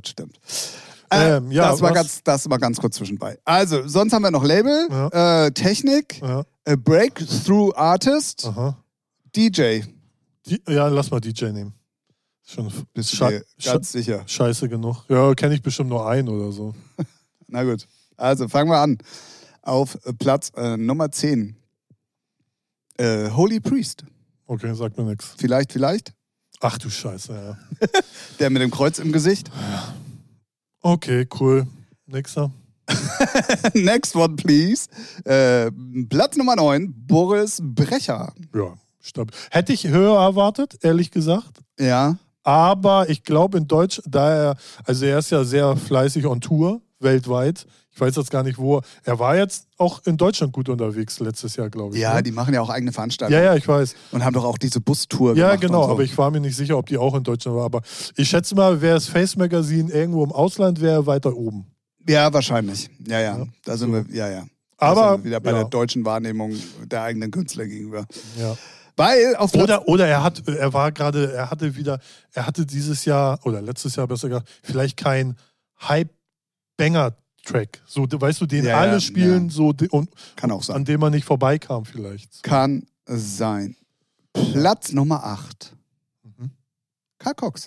Das war ganz kurz zwischenbei. Also, sonst haben wir noch Label, Technik, Breakthrough Artist, DJ. Lass mal DJ nehmen. Schon bist du dir ganz sicher? Scheiße genug. Ja, kenne ich bestimmt nur einen oder so. Na gut. Also, fangen wir an. Auf Platz Nummer 10. Holy Priest. Okay, sagt mir nichts. Vielleicht. Ach du Scheiße, ja. Der mit dem Kreuz im Gesicht. Ja. Okay, cool. Nächster. Next one, please. Platz Nummer 9, Boris Brecher. Ja, stabil. Hätte ich höher erwartet, ehrlich gesagt. Ja. Aber ich glaube in Deutsch, er ist ja sehr fleißig on Tour, weltweit. Ich weiß jetzt gar nicht, wo. Er war jetzt auch in Deutschland gut unterwegs letztes Jahr, glaube ich. Ja, ne? Die machen ja auch eigene Veranstaltungen. Ja, ich weiß. Und haben doch auch diese Bustour gemacht. Ja, genau, und so. Aber ich war mir nicht sicher, ob die auch in Deutschland war. Aber ich schätze mal, wäre das Face Magazine irgendwo im Ausland, wäre weiter oben. Ja, wahrscheinlich. Ja. Da sind wir, ja. Aber sind wir wieder bei der deutschen Wahrnehmung der eigenen Künstler gegenüber. Ja. Weil auf oder er hatte dieses Jahr, oder letztes Jahr besser gesagt, vielleicht kein Hype-Banger-Track. So, weißt du, den alle spielen, so und kann auch sein. An dem man nicht vorbeikam, vielleicht. Kann sein. Platz Nummer 8. Karl Cox.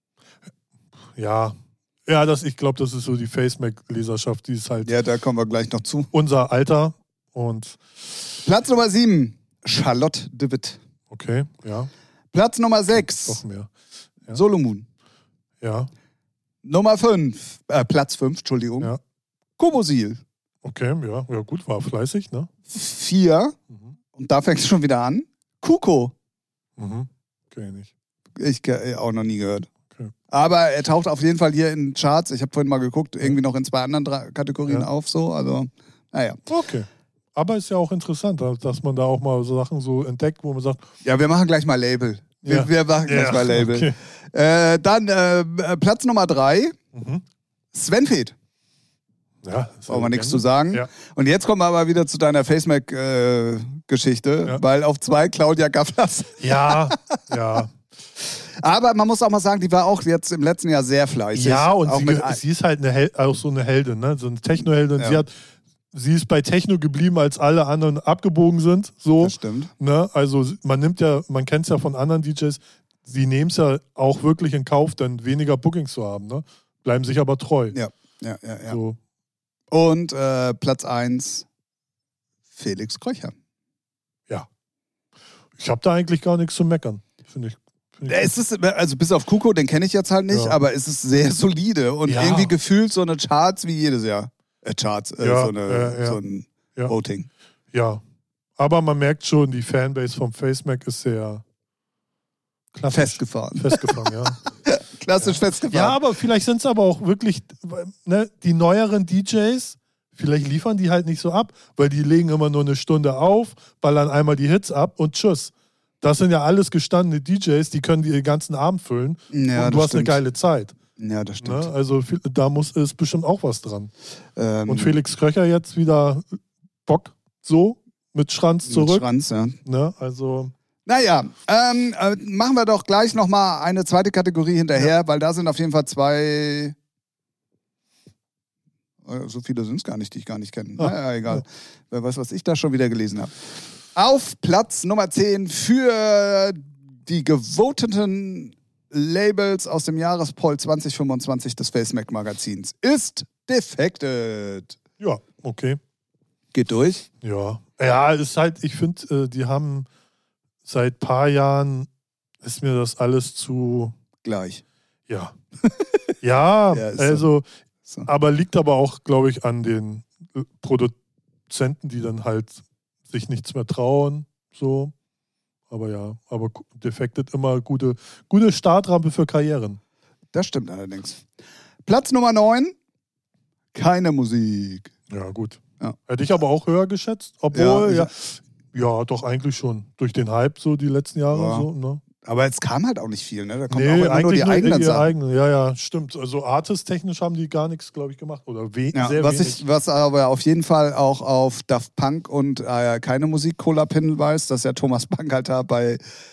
Ja, ich glaube, das ist so die Facemac-Leserschaft, die ist halt. Ja, da kommen wir gleich noch zu. Unser Alter und. Platz Nummer 7. Charlotte de Witt. Okay, ja. Platz Nummer 6. Doch mehr. Ja. Solomon. Ja. Nummer 5. Platz 5, Entschuldigung. Ja. Kobosil. Okay, ja, gut, war fleißig, ne? 4. Und da fängt es schon wieder an. Kuko. Okay, nicht. Ich auch noch nie gehört. Okay. Aber er taucht auf jeden Fall hier in Charts. Ich habe vorhin mal geguckt, irgendwie noch in 2 anderen Kategorien auf, so. Also, naja. Okay. Aber ist ja auch interessant, dass man da auch mal so Sachen so entdeckt, wo man sagt... Ja, wir machen gleich mal Label. Wir machen gleich mal Label. Okay. Dann Platz Nummer 3. Sven Feth. Ja, brauchen wir nichts zu sagen. Ja. Und jetzt kommen wir aber wieder zu deiner Facemac-Geschichte, weil auf 2 Claudia Gafflers. Ja. Aber man muss auch mal sagen, die war auch jetzt im letzten Jahr sehr fleißig. Ja, und auch sie ist halt auch so eine Heldin, ne? So eine Techno-Heldin. Ja. Sie ist bei Techno geblieben, als alle anderen abgebogen sind. So, das stimmt. Ne? Also man kennt es ja von anderen DJs, sie nehmen es ja auch wirklich in Kauf, dann weniger Bookings zu haben. Ne? Bleiben sich aber treu. Ja. So. Und Platz 1, Felix Kröcher. Ja. Ich habe da eigentlich gar nichts zu meckern, finde ich. Es ist, also bis auf Kuko, den kenne ich jetzt halt nicht, aber es ist sehr solide und irgendwie gefühlt so eine Charts wie jedes Jahr. So ein Voting. Ja, aber man merkt schon, die Fanbase vom Facemac ist sehr klassisch. Festgefahren, ja. Klassisch festgefahren. Ja, aber vielleicht sind es aber auch wirklich, ne, die neueren DJs, vielleicht liefern die halt nicht so ab, weil die legen immer nur eine Stunde auf, ballern einmal die Hits ab und tschüss. Das sind ja alles gestandene DJs, die können den ganzen Abend füllen Ja, und du hast eine geile Zeit. Ja, das stimmt. Ne? Also da ist bestimmt auch was dran. Und Felix Kröcher jetzt wieder Bock so mit Schranz zurück. Mit Schranz, ja. Ne? Also Naja, machen wir doch gleich nochmal eine zweite Kategorie hinterher, weil da sind auf jeden Fall 2... So viele sind es gar nicht, die ich gar nicht kenne. Naja, egal. Wer weiß, was ich da schon wieder gelesen habe. Auf Platz Nummer 10 für die gevoteten Labels aus dem Jahrespoll 2025 des FaceMac Magazins ist Defected. ja, okay. Geht durch. Ja. Ja, ist halt, ich finde, die haben seit ein paar Jahren, ist mir das alles zu... Gleich. Ja. Ja, Ja, ist also, so. aber liegt aber auch, glaube ich, an den Produzenten, die dann halt sich nichts mehr trauen, so. Aber ja, aber Defected immer gute Startrampe für Karrieren. Das stimmt allerdings. Platz Nummer 9, keine Musik. Ja, gut. Ja. Hätte ich aber auch höher geschätzt, obwohl, ja, doch eigentlich schon. Durch den Hype so die letzten Jahre. Ja. So, ne? Aber es kam halt auch nicht viel, ne? Da kommen Nee, auch immer nur die eigenen Sachen. eigenen. Ja, stimmt. Also artist-technisch haben die gar nichts, glaube ich, gemacht. Oder Ja, sehr wenig. was aber auf jeden Fall auch auf Daft Punk und keine Musik-Collab hinweist, dass ja Thomas Bank halt da bei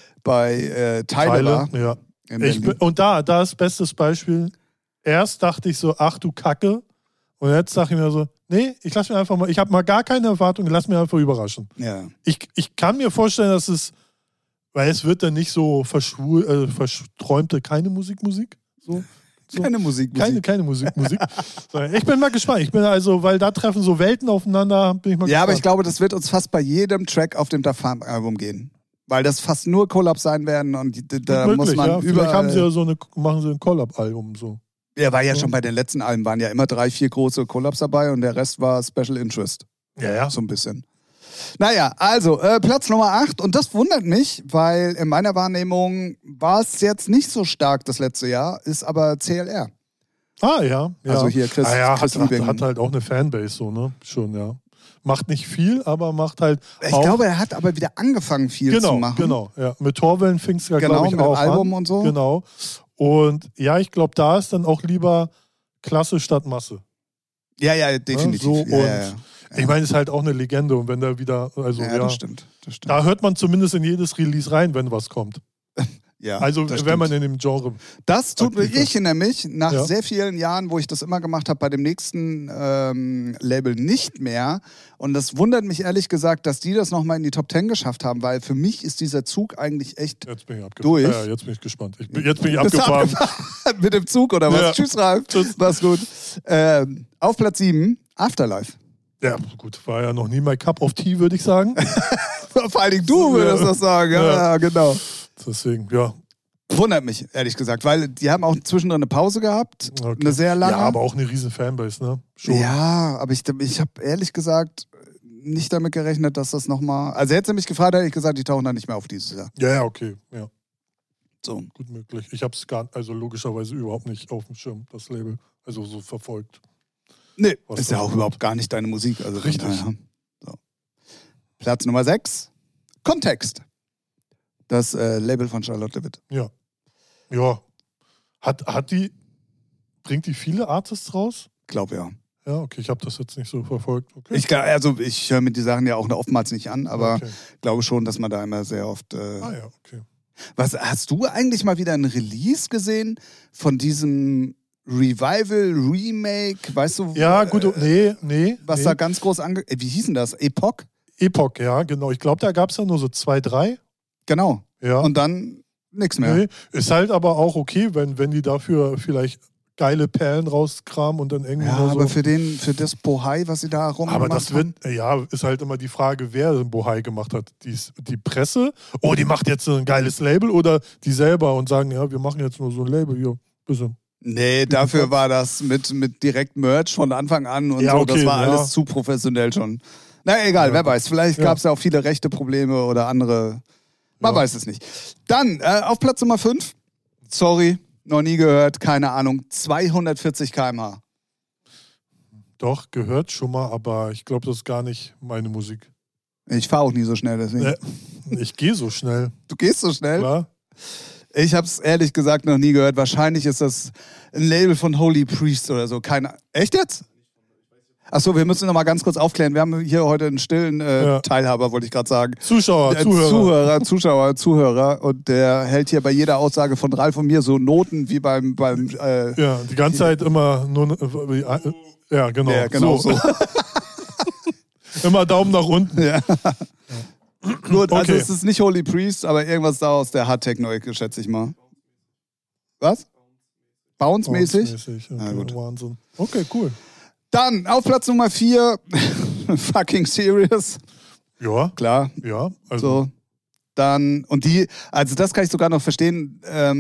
Teile war. Ja. in Berlin. Und da ist bestes Beispiel. Erst dachte ich so, ach du Kacke. Und jetzt sage ich mir so, nee, ich lasse mir einfach mal, ich habe mal gar keine Erwartung, lass mir einfach überraschen. Ja. Ich kann mir vorstellen, dass es, weil es wird dann nicht so verträumte, keine Musik. So. Keine Musik. Keine Musik. Ich bin mal gespannt. Weil da treffen so Welten aufeinander, bin ich mal gespannt. Ja, aber ich glaube, das wird uns fast bei jedem Track auf dem Daft Punk Album gehen. Weil das fast nur Collabs sein werden und da möglich, muss man ja. überall... Vielleicht haben sie ja machen sie ein Collab-Album so. Ja, war ja schon bei den letzten Alben, waren ja immer 3, 4 große Collabs dabei und der Rest war Special Interest. Ja. So ein bisschen. Naja, also Platz Nummer 8 und das wundert mich, weil in meiner Wahrnehmung war es jetzt nicht so stark das letzte Jahr, ist aber CLR. Ah, ja. Also hier Chris Liebing. Hat halt auch eine Fanbase so, ne? Schon, ja. Macht nicht viel, aber macht halt Ich glaube, er hat aber wieder angefangen viel zu machen. Genau, ja. Mit Torwellen fing es ja, glaube ich, mit auch Album an. und so. Genau. Und ja, ich glaube, da ist dann auch lieber Klasse statt Masse. Ja, definitiv. So, ja. Ich meine, es ist halt auch eine Legende und wenn da wieder, das stimmt. Da hört man zumindest in jedes Release rein, wenn was kommt. Ja, also wenn man in dem Genre... Das tut ich nämlich nach Ja. sehr vielen Jahren, wo ich das immer gemacht habe, bei dem nächsten Label nicht mehr. Und das wundert mich ehrlich gesagt, dass die das nochmal in die Top 10 geschafft haben, weil für mich ist dieser Zug eigentlich echt Jetzt bin ich durch. Ja, jetzt bin ich gespannt. Jetzt bin ich Bist du abgefahren. Mit dem Zug oder was? Ja. Tschüss, Ralf. Mach's gut. Auf Platz 7, Afterlife. Ja, gut, war ja noch nie mein Cup of Tea, würde ich sagen. Vor allen Dingen du würdest das sagen. Ja, genau. Deswegen, ja. Wundert mich, ehrlich gesagt, weil die haben auch zwischendrin eine Pause gehabt. Okay. Eine sehr lange. Ja, aber auch eine riesen Fanbase, ne? Schon. Ja, aber ich habe ehrlich gesagt nicht damit gerechnet, dass das nochmal... Also hätte sie mich gefragt, hätte ich gesagt, die tauchen dann nicht mehr auf dieses Jahr. Ja, okay. Ja. So. Gut möglich. Ich habe es logischerweise überhaupt nicht auf dem Schirm, das Label. Also so verfolgt. Nee, Was ist ja da auch kommt. überhaupt gar nicht deine Musik. Also von Richtig. daher. So. Platz Nummer 6, Kontext. Das Label von Charlotte Witt. Ja. Ja. Bringt die viele Artists raus? Glaub ja. Ja, okay, ich habe das jetzt nicht so verfolgt. Okay. Ich höre mir die Sachen ja auch oftmals nicht an, aber Okay. glaube schon, dass man da immer sehr oft... Ja, okay. Was, hast du eigentlich mal wieder ein Release gesehen von diesem Revival, Remake, weißt du? Ja, gut, nee. Was da ganz groß wie hieß denn das? Epoch? Epoch, ja, genau. Ich glaube, da gab es ja nur so 2, 3. Genau. Ja. Und dann nichts mehr. Nee, ist halt aber auch okay, wenn die dafür vielleicht geile Perlen rauskramen und dann irgendwie Ja, nur so. aber für das Bohai, was sie da rum Aber das ist halt immer die Frage, wer den Bohai gemacht hat. Die Presse, die macht jetzt ein geiles Label oder die selber und sagen, ja, wir machen jetzt nur so ein Label, hier, bisschen. Nee, dafür war das mit direkt Merch von Anfang an und Ja, so. okay, Das war ja. alles zu professionell schon. Na egal, wer weiß. Vielleicht gab es ja auch viele rechte Probleme oder andere. Man weiß es nicht. Dann auf Platz Nummer 5. Sorry, noch nie gehört, keine Ahnung. 240 km/h. Doch, gehört schon mal, aber ich glaube, das ist gar nicht meine Musik. Ich fahre auch nie so schnell, deswegen. Ich gehe so schnell. Du gehst so schnell? Klar. Ich habe es ehrlich gesagt noch nie gehört. Wahrscheinlich ist das ein Label von Holy Priest oder so. Keine. Echt jetzt? Achso, wir müssen noch mal ganz kurz aufklären. Wir haben hier heute einen stillen Teilhaber, wollte ich gerade sagen. Zuschauer. Zuhörer. Und der hält hier bei jeder Aussage von Ralf und mir so Noten wie beim ja, die ganze Zeit immer nur. Ja, genau. Ja, genau so. Immer Daumen nach unten. Ja. Gut, also Okay. es ist nicht Holy Priest, aber irgendwas da aus der Hard-Techno-Ecke, schätze ich mal. Was? Bounce-mäßig? Okay, Na gut. Wahnsinn. Okay, cool. Dann auf Platz Nummer 4, Fucking Serious. Ja, Klar. ja. Also, So. Dann, und die, also das kann ich sogar noch verstehen,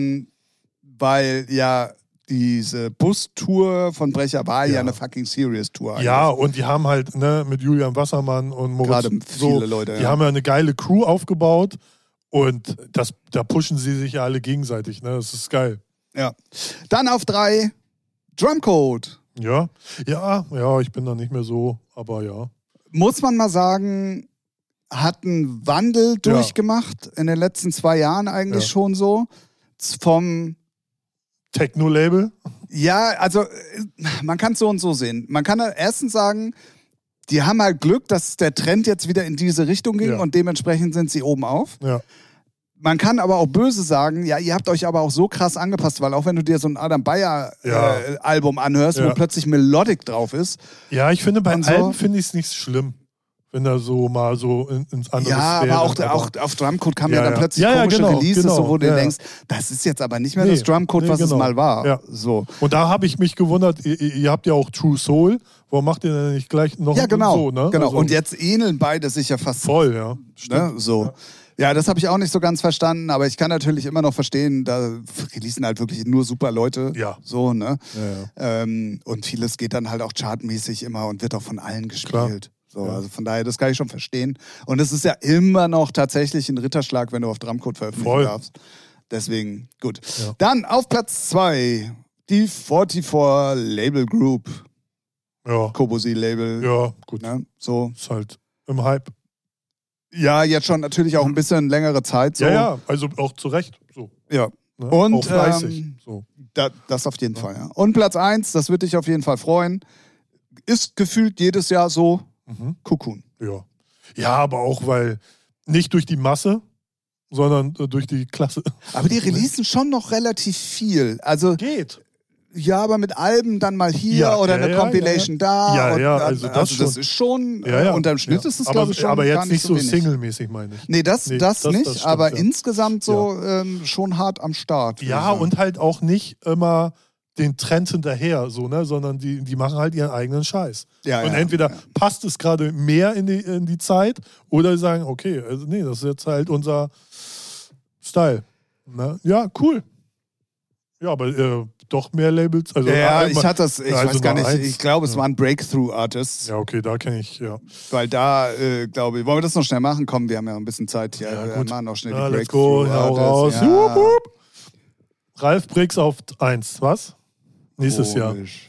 weil ja diese Bustour von Brecher war ja eine Fucking Serious Tour. ja, und die haben halt mit Julian Wassermann und Moritz Gerade viele Leute, die haben ja eine geile Crew aufgebaut und da pushen sie sich ja alle gegenseitig. Ne? Das ist geil. Ja. Dann auf 3, Drumcode. Ja, ich bin da nicht mehr so, aber ja. Muss man mal sagen, hat einen Wandel durchgemacht in den letzten 2 Jahren eigentlich schon so. Vom Techno-Label? Ja, also man kann es so und so sehen. Man kann erstens sagen, die haben halt Glück, dass der Trend jetzt wieder in diese Richtung ging und dementsprechend sind sie oben auf. Ja. Man kann aber auch böse sagen, ja, ihr habt euch aber auch so krass angepasst, weil auch wenn du dir so ein Adam Beyer Album anhörst, wo plötzlich Melodic drauf ist. Ja, ich finde, bei und so. Alben finde ich es nicht schlimm, wenn da so mal so ins andere Ja, Sphäre, aber auch auf Drumcode kamen ja dann plötzlich komische genau, Releases, genau, so, wo du denkst, das ist jetzt aber nicht mehr das Drumcode, was es mal war. Ja. So. Und da habe ich mich gewundert, ihr habt ja auch True Soul, warum macht ihr denn nicht gleich noch so? Ne? Genau. Also, Und jetzt ähneln beide sich ja fast voll, ja. Ne? So. Ja, das habe ich auch nicht so ganz verstanden, aber ich kann natürlich immer noch verstehen, da releasen halt wirklich nur super Leute. Ja. So, ne? Ja. Und vieles geht dann halt auch chartmäßig immer und wird auch von allen gespielt. Klar. So, Ja. also von daher, das kann ich schon verstehen. Und es ist ja immer noch tatsächlich ein Ritterschlag, wenn du auf Drumcode veröffentlichen darfst. Deswegen, gut. Ja. Dann auf Platz 2, die 44 Label Group. Ja. Kobosi Label. Ja, gut. Ne? So. Ist halt im Hype. Ja, jetzt schon natürlich auch ein bisschen längere Zeit. So. Ja, also auch zu Recht. So, Ja. ne? Und auch fleißig. So. das auf jeden Fall, ja. Und Platz 1, das wird dich auf jeden Fall freuen, ist gefühlt jedes Jahr so Cocoon. Ja. Ja, aber auch, weil nicht durch die Masse, sondern durch die Klasse. Aber die releasen schon noch relativ viel. Also, Geht. ja, aber mit Alben dann mal hier oder eine Compilation da. Ja, und, ja, also das das ist schon, Ja. unterm Schnitt ist es, glaube ich, schon aber gar jetzt nicht so wenig. Single-mäßig, meine ich. Nee, das nicht, stimmt, aber ja. insgesamt so schon hart am Start. würde ich Ja, sagen. und halt auch nicht immer den Trend hinterher, so, ne? Sondern die machen halt ihren eigenen Scheiß. Ja, und ja, entweder passt es gerade mehr in die Zeit oder sie sagen, okay, also nee, das ist jetzt halt unser Style. Ne? Ja, cool. Ja, aber doch mehr Labels. Also ich hatte das, ich also weiß gar nur nicht, eins. ich glaube, es waren Breakthrough-Artists. Ja, okay, da kenne ich, ja. Weil da, glaube ich, wollen wir das noch schnell machen? Komm, wir haben ja ein bisschen Zeit hier. Ja, Wir gut. machen noch schnell Ja, die let's go, hau raus. Breakthrough-Artists. Ja. Wup, wup. Ralf Briggs auf 1, was? Nächstes Komisch.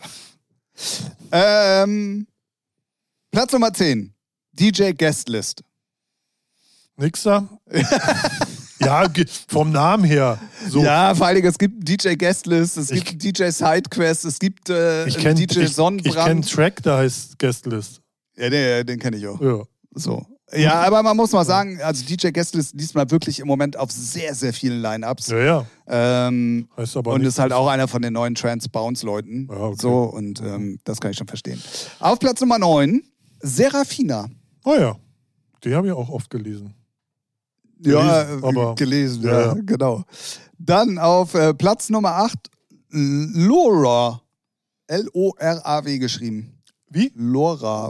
Platz Nummer 10. DJ Guestlist. Jahr. Nix da? Ja, vom Namen her. So. Ja, vor allen Dingen, es gibt DJ Guestlist, es gibt DJ Sidequest, es gibt Ich kenne DJ Sonnenbrand. einen Track, der heißt Guestlist. Ja, den kenne ich auch. Ja. So. Ja, aber man muss mal sagen, also DJ Guestlist liest man wirklich im Moment auf sehr, sehr vielen Line-Ups. Ja. Heißt aber Und nicht, ist halt auch einer von den neuen Trance-Bounce-Leuten. Ja, okay. So, und das kann ich schon verstehen. Auf Platz Nummer 9, Serafina. Oh ja, die habe ich auch oft gelesen. Gelesen, ja, genau. Dann auf Platz Nummer 8, Lora. L-O-R-A-W geschrieben. Wie? Lora.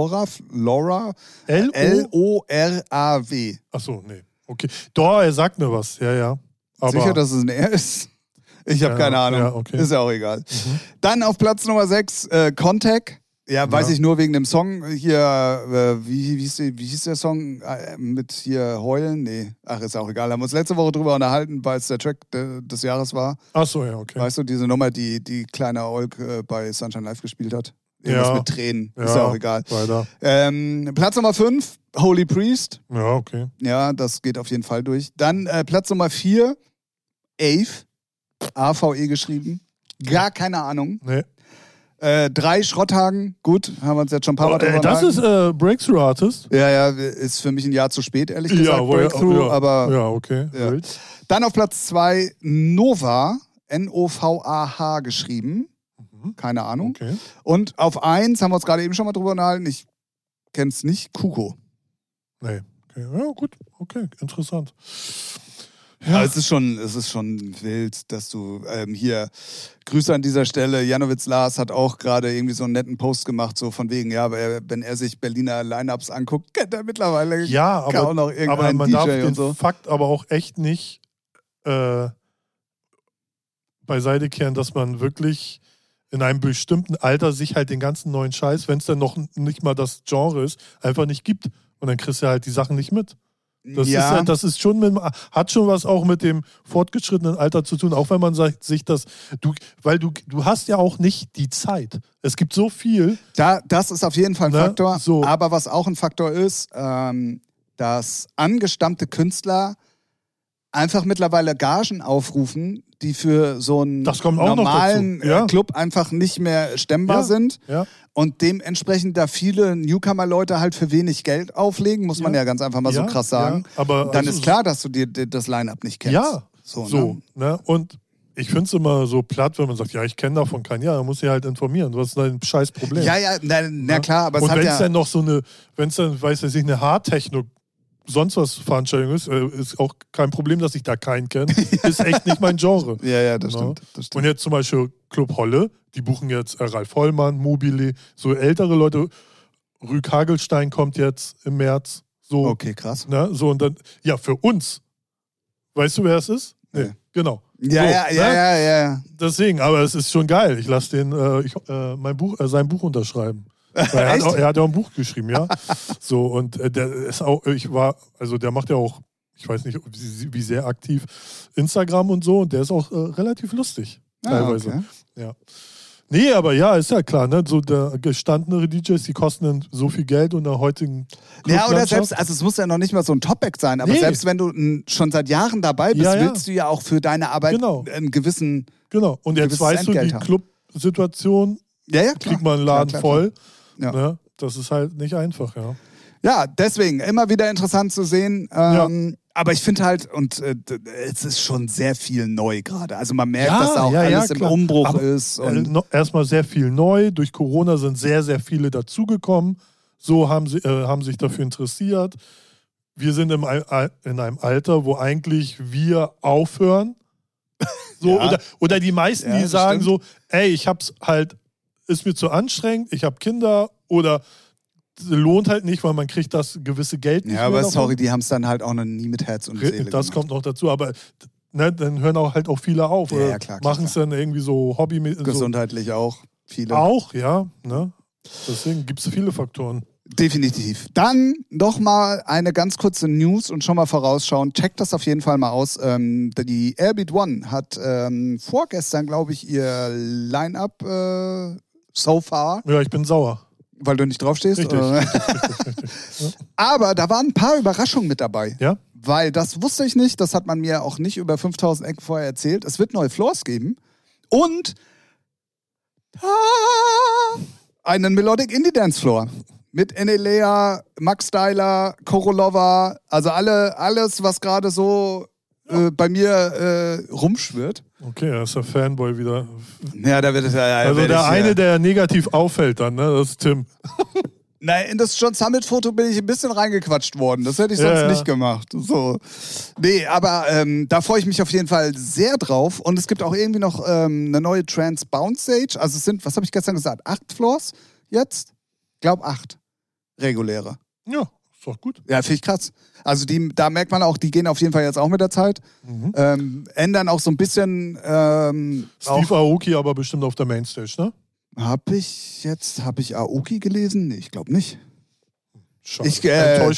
L-O? L-O-R-A-W. Achso, nee. Okay. Doch, er sagt mir was. Ja. Aber Sicher, dass es ein R ist? Ich habe keine Ahnung. Ja, okay. Ist ja auch egal. Dann auf Platz Nummer 6, Contact. Ja, weiß ich nur wegen dem Song hier, wie hieß der Song mit hier Heulen? Nee, ach, ist auch egal. Haben wir uns letzte Woche drüber unterhalten, weil es der Track des Jahres war. Achso, ja, okay. Weißt du, diese Nummer, die kleine Olk bei Sunshine Live gespielt hat? Irgendwas mit Tränen, ist ja auch egal. Weiter. Platz Nummer 5, Holy Priest. Ja, okay. Ja, das geht auf jeden Fall durch. Dann Platz Nummer 4, Ave. AVE geschrieben. Gar keine Ahnung. Nee. 3, Schrotthagen. Gut, haben wir uns jetzt schon ein paar Mal drüber Das ist Breakthrough Artist. Ja, ist für mich ein Jahr zu spät, ehrlich gesagt, Breakthrough. Aber, ja, okay. Ja. Dann auf Platz 2, Nova. Novah geschrieben. Keine Ahnung. Okay. Und auf 1 haben wir uns gerade eben schon mal drüber unterhalten. Ich kenne es nicht. Kuko. Nee. Okay. Ja, gut. Okay, interessant. Ja, es ist schon wild, dass du hier, Grüße an dieser Stelle, Janowitz Lars hat auch gerade irgendwie so einen netten Post gemacht, so von wegen, ja, wenn er sich Berliner Lineups anguckt, kennt er mittlerweile auch noch irgendeinen man DJ darf und den so. Fakt aber auch echt nicht beiseite kehren, dass man wirklich in einem bestimmten Alter sich halt den ganzen neuen Scheiß, wenn es dann noch nicht mal das Genre ist, einfach nicht gibt. Und dann kriegst du halt die Sachen nicht mit. Das ist schon hat schon was auch mit dem fortgeschrittenen Alter zu tun, auch wenn man sagt, weil du hast ja auch nicht die Zeit. Es gibt so viel. Das ist auf jeden Fall ein Faktor. So. Aber was auch ein Faktor ist, dass angestammte Künstler einfach mittlerweile Gagen aufrufen, die für so einen normalen Club einfach nicht mehr stemmbar sind. Ja. Und dementsprechend da viele Newcomer-Leute halt für wenig Geld auflegen, muss man ja ganz einfach mal so krass sagen. Ja, aber dann ist klar, dass du dir das Line-Up nicht kennst. Ja, ne? Und ich finde es immer so platt, wenn man sagt, ja, ich kenne davon keinen. Ja, dann muss ich halt informieren. Was ist dein scheiß Problem? Ja, na klar, aber und wenn es dann noch so wenn es dann, weiß ich nicht, eine Hardtechno sonst was Veranstaltung ist auch kein Problem, dass ich da keinen kenne. Ist echt nicht mein Genre. Ja, das stimmt. Und jetzt zum Beispiel Club Holle, die buchen jetzt Ralf Hollmann, Mobile, so ältere Leute. Rüg Hagelstein kommt jetzt im März. So, okay, krass. Ne, so und dann, ja, für uns. Weißt du, wer es ist? Nee, genau. Ja. Deswegen, aber es ist schon geil. Ich lasse den sein Buch unterschreiben. Er hat ja auch ein Buch geschrieben, ja. So, und der ist auch, der macht ja auch, ich weiß nicht, wie sehr aktiv Instagram und so, und der ist auch relativ lustig, teilweise. Okay. Ja. Nee, aber ja, ist ja klar, ne? So der gestandenere DJs, die kosten dann so viel Geld und der heutigen Ja, oder selbst, also es muss ja noch nicht mal so ein Top-Act sein, aber selbst wenn du schon seit Jahren dabei bist, willst du ja auch für deine Arbeit einen gewissen. Genau, und jetzt weißt du, die Club-Situation, kriegt man einen Laden voll. Ja. Ne? Das ist halt nicht einfach, ja. Ja, deswegen immer wieder interessant zu sehen. Aber ich finde halt, und es ist schon sehr viel neu gerade. Also man merkt, dass da auch alles im Umbruch ist. Und erstmal sehr viel neu. Durch Corona sind sehr, sehr viele dazugekommen. So haben sich dafür interessiert. Wir sind in einem Alter, wo eigentlich wir aufhören. So, oder die meisten, die sagen so, ey, ich hab's halt, ist mir zu anstrengend, ich habe Kinder oder lohnt halt nicht, weil man kriegt das gewisse Geld nicht mehr. Ja, aber davon. sorry, die haben es dann halt auch noch nie mit Herz und Seele Das gemacht. kommt noch dazu, aber ne, dann hören auch viele auf. Oder klar. Machen es dann irgendwie so hobbymäßig. Gesundheitlich auch viele. Auch, ja. Ne? Deswegen gibt es viele Faktoren. Definitiv. Dann noch mal eine ganz kurze News und schon mal vorausschauen. Checkt das auf jeden Fall mal aus. Die Airbeat One hat vorgestern, glaube ich, ihr Line-Up so far. Ja, ich bin sauer. Weil du nicht draufstehst? Richtig. Ja. Aber da waren ein paar Überraschungen mit dabei. Ja? Weil das wusste ich nicht, das hat man mir auch nicht über 5000 Ecken vorher erzählt. Es wird neue Floors geben und einen Melodic Indie Dance Floor. Mit Enelea, Max Styler, Korolova, also alles, was gerade so bei mir rumschwirrt. Okay, da ist der Fanboy wieder. Ja, da wird es Also der eine, der negativ auffällt dann, ne? Das ist Tim. Nein, in das John Summit-Foto bin ich ein bisschen reingequatscht worden. Das hätte ich sonst nicht gemacht. So. Nee, aber da freue ich mich auf jeden Fall sehr drauf. Und es gibt auch irgendwie noch eine neue Trance Bounce Stage. Also es sind, was habe ich gestern gesagt, 8 Floors jetzt? Ich glaube 8 reguläre. Ja, ist doch gut. Ja, finde ich krass. Also da merkt man auch, die gehen auf jeden Fall jetzt auch mit der Zeit. Ändern auch so ein bisschen Steve Aoki aber bestimmt auf der Mainstage, ne? Habe ich Aoki gelesen? Nee, ich glaube nicht. Schade. Enttäuschend.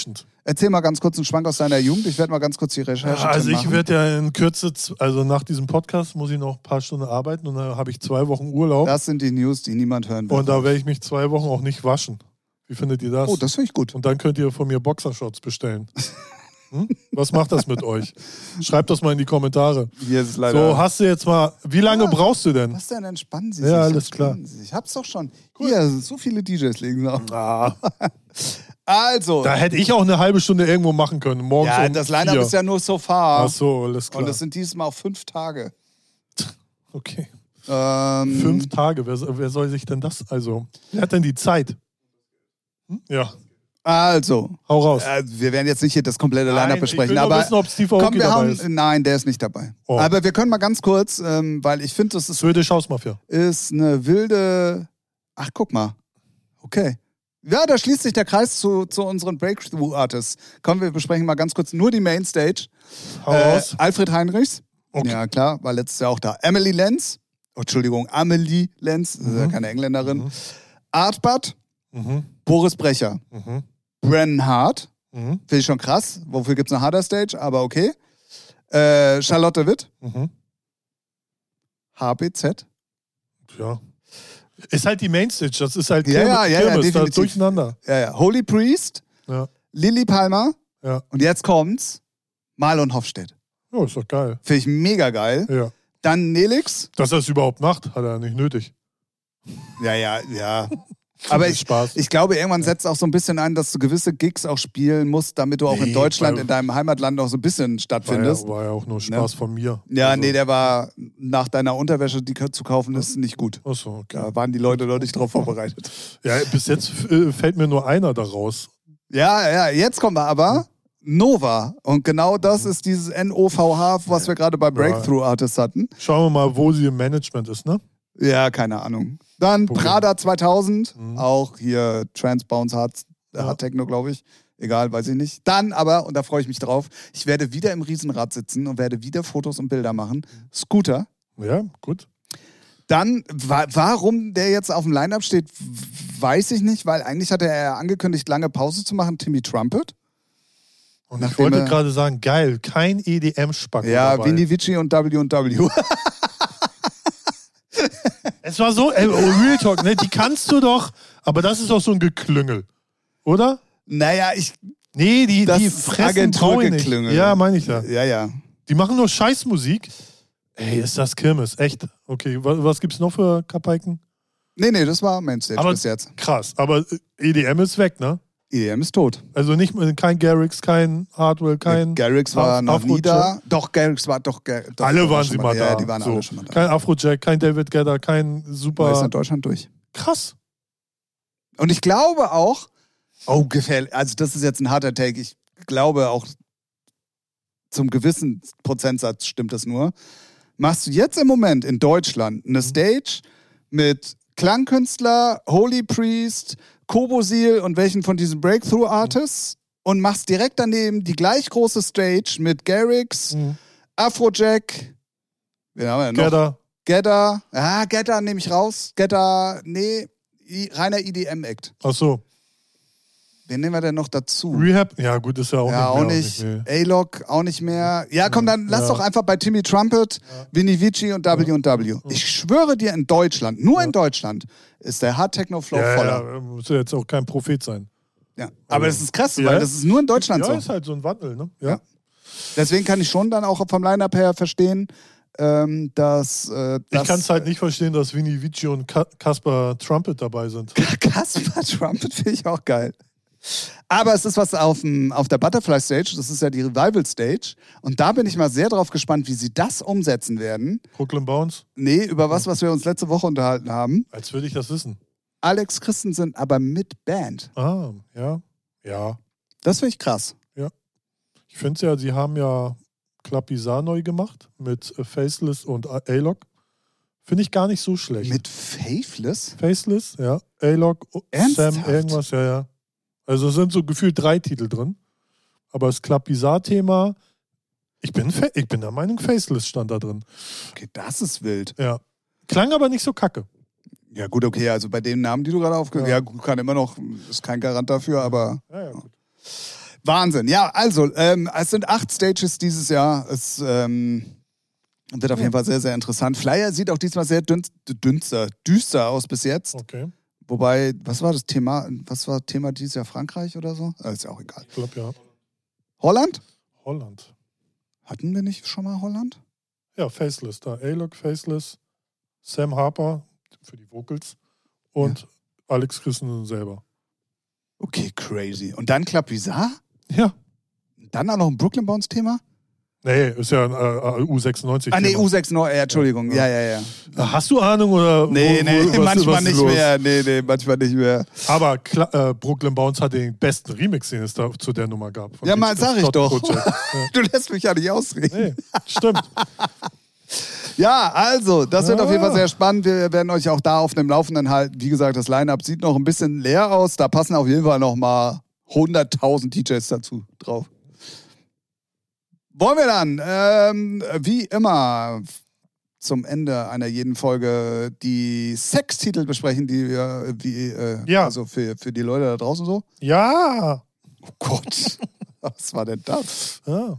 Erzähl mal ganz kurz einen Schwank aus deiner Jugend. Ich werde mal ganz kurz die Recherche Also ich machen. werde ja in Kürze, also nach diesem Podcast muss ich noch ein paar Stunden arbeiten und dann habe ich 2 Wochen Urlaub. Das sind die News, die niemand hören will. Und da werde ich mich 2 Wochen auch nicht waschen. Wie findet ihr das? Oh, das finde ich gut. Und dann könnt ihr von mir Boxershorts bestellen. Was macht das mit euch? Schreibt das mal in die Kommentare. Hier ist es leider. So, hast du jetzt mal, wie lange brauchst du denn? Was denn? Entspannen Sie Ja, sich. alles klar. Entspannen Sie sich. Ich hab's doch schon. Hier, so viele DJs liegen noch. Ah, Also. da hätte ich auch eine halbe Stunde irgendwo machen können. Morgens Ja, um das Line-Up 4. ist ja nur so far. Ach so, alles klar. Und das sind dieses Mal auch 5 Tage. Okay. 5 Tage, wer soll sich denn das, also, wer hat denn die Zeit? Ja, Also, hau raus. wir werden jetzt nicht hier das komplette Line-Up besprechen, ich will nur aber wissen, ob Steve komm, Aoki wir dabei haben, ist. nein, der ist nicht dabei. Oh. Aber wir können mal ganz kurz, weil ich finde, das Swedish House Mafia. ist eine wilde, ach, guck mal, okay. Ja, da schließt sich der Kreis zu unseren Breakthrough-Artists. Komm, wir besprechen mal ganz kurz nur die Mainstage. Hau raus. Alfred Heinrichs, Okay. ja klar, war letztes Jahr auch da. Amelie Lenz, Amelie Lenz, das ist ja keine Engländerin. Artbud, Mhm. Boris Brecher, Mhm. Brennan Hart, Mhm. finde ich schon krass. Wofür gibt es eine Harder Stage? Aber okay. Charlotte Witt, Mhm. HBZ. Ja. Ist halt die Mainstage, das ist halt Ja, Kirmes, da definitiv. durcheinander. Ja. Holy Priest, Ja. Lilly Palmer Ja. und jetzt kommt's, Marlon Hofstedt. Ja, ist doch geil. Finde ich mega geil. Ja. Dann Nelix. Dass er es überhaupt macht, hat er nicht nötig. Ja. Aber Das ist Spaß. ich glaube, irgendwann setzt auch so ein bisschen ein, dass du gewisse Gigs auch spielen musst, damit du auch in Nee, Deutschland, weil- in deinem Heimatland noch so ein bisschen stattfindest. War ja auch nur Spaß von mir. Ja, Also- nee, der war nach deiner Unterwäsche, die zu kaufen ist, nicht gut. Ach so, okay. Da waren die Leute noch nicht drauf vorbereitet. Ja, bis jetzt fällt mir nur einer da raus. Ja, jetzt kommen wir aber Nova. Und genau das ist dieses NOVH, was wir gerade bei Breakthrough Artists hatten. Schauen wir mal, wo sie im Management ist, ne? Ja, keine Ahnung. Dann Problem. Prada 2000, Mhm. auch hier Transbounce Hard Techno, glaube ich. Egal, weiß ich nicht. Dann aber, und da freue ich mich drauf, ich werde wieder im Riesenrad sitzen und werde wieder Fotos und Bilder machen. Scooter. Ja, gut. Dann, warum der jetzt auf dem Line-Up steht, weiß ich nicht, weil eigentlich hatte er angekündigt, lange Pause zu machen, Timmy Trumpet. Und ich Nachdem wollte er- gerade sagen, geil, kein EDM-Spack Ja, dabei. Vinny Vici und W&W. Es war so, Real Talk, ne? Die kannst du doch, aber das ist doch so ein Geklüngel, oder? Naja, Nee, die das fressen brauche ich nicht. Agenturgeklüngel. Ja, meine ich ja. Ja. Die machen nur Scheißmusik. Ey, ist das Kirmes, echt. Okay, was gibt's noch für Kapaiken? Nee, das war Mainstage Aber bis jetzt. krass, aber EDM ist weg, ne? EDM ist tot. Also nicht kein Garrix, kein Hardwell, kein Garrix war noch nie Afrojack. da. Doch, Garrix war doch. Alle waren schon sie mal da. Ja, die waren So. alle schon mal da. Kein Afrojack, kein David Guetta, kein Aber ist super... in Deutschland durch. Krass. Und ich glaube auch, oh, gefährlich, also das ist jetzt ein harter Take, ich glaube auch zum gewissen Prozentsatz stimmt das nur. Machst du jetzt im Moment in Deutschland eine Stage mit Klangkünstler, Holy Priest, Kobosil und welchen von diesen Breakthrough-Artists und machst direkt daneben die gleich große Stage mit Garrix, Afrojack, wen haben wir denn noch? Gedda. Gedda nehme ich raus. Gedda, nee, reiner EDM-Act. Ach so. Wen nehmen wir denn noch dazu? Rehab? Ja, gut, ist ja auch Ja, auch nicht. nicht. A-Lock, auch nicht mehr. Ja, komm, dann lass Ja. doch einfach bei Timmy Trumpet, Vinny Vici und W&W. Ich schwöre dir, in Deutschland, nur in Deutschland, ist der Hard Techno Flow voller. Ja, muss ja jetzt auch kein Prophet sein. Ja. Aber das ist krass, Ja. weil das ist nur in Deutschland Ja, so. ist halt so ein Wandel, ne? Ja. Ja. Deswegen kann ich schon dann auch vom Line-Up her verstehen, dass Ich kann es halt nicht verstehen, dass Vinny Vici und Caspar Trumpet dabei sind. Caspar Trumpet finde ich auch geil. Aber es ist was auf der Butterfly Stage, das ist ja die Revival Stage. Und da bin ich mal sehr drauf gespannt, wie sie das umsetzen werden. Brooklyn Bounce? Nee, über was wir uns letzte Woche unterhalten haben. Als würde ich das wissen. Alex Christensen aber mit Band. Ah, ja. Ja. Das finde ich krass. Ich finde es ja, sie haben ja Club Bizarre neu gemacht mit Faceless und A-Lock. Finde ich gar nicht so schlecht. Mit Faithless? Faceless, ja. A-Lock, Ernsthaft? Sam, irgendwas, ja. Also es sind so gefühlt 3 Titel drin. Aber das Club Bizarre-Thema, ich bin der Meinung, Faceless stand da drin. Okay, das ist wild. Ja. Klang aber nicht so kacke. Ja gut, okay, also bei den Namen, die du gerade aufgehört hast, ja, gut, kann immer noch, ist kein Garant dafür, aber Ja, gut. Wahnsinn. Ja, also, es sind 8 Stages dieses Jahr. Es wird auf jeden Fall sehr, sehr interessant. Flyer sieht auch diesmal sehr düster aus bis jetzt. Okay. Wobei, was war Thema dieses Jahr? Frankreich oder so? Ist ja auch egal. Ich glaube, ja. Holland? Holland. Hatten wir nicht schon mal Holland? Ja, Faceless da. A-Log, Faceless, Sam Harper für die Vocals und Alex Christensen selber. Okay, crazy. Und dann Club Bizarre? Ja. Dann auch noch ein Brooklyn Bounce Thema? Nee, ist ja ein U96. Nee, U96, Entschuldigung. Ja. Hast du Ahnung oder? Nee, manchmal nicht mehr. Nee, manchmal nicht mehr. Aber Brooklyn Bounce hat den besten Remix, den es da zu der Nummer gab. Ja, mal sag ich doch. Ja. Du lässt mich ja nicht ausreden. Nee, stimmt. Ja, also, das wird auf jeden Fall sehr spannend. Wir werden euch auch da auf dem Laufenden halten. Wie gesagt, das Line-Up sieht noch ein bisschen leer aus. Da passen auf jeden Fall noch mal 100.000 DJs dazu drauf. Wollen wir dann, wie immer, zum Ende einer jeden Folge die Sextitel besprechen, die wir, also für die Leute da draußen so? Ja. Oh Gott, was war denn das? Ja,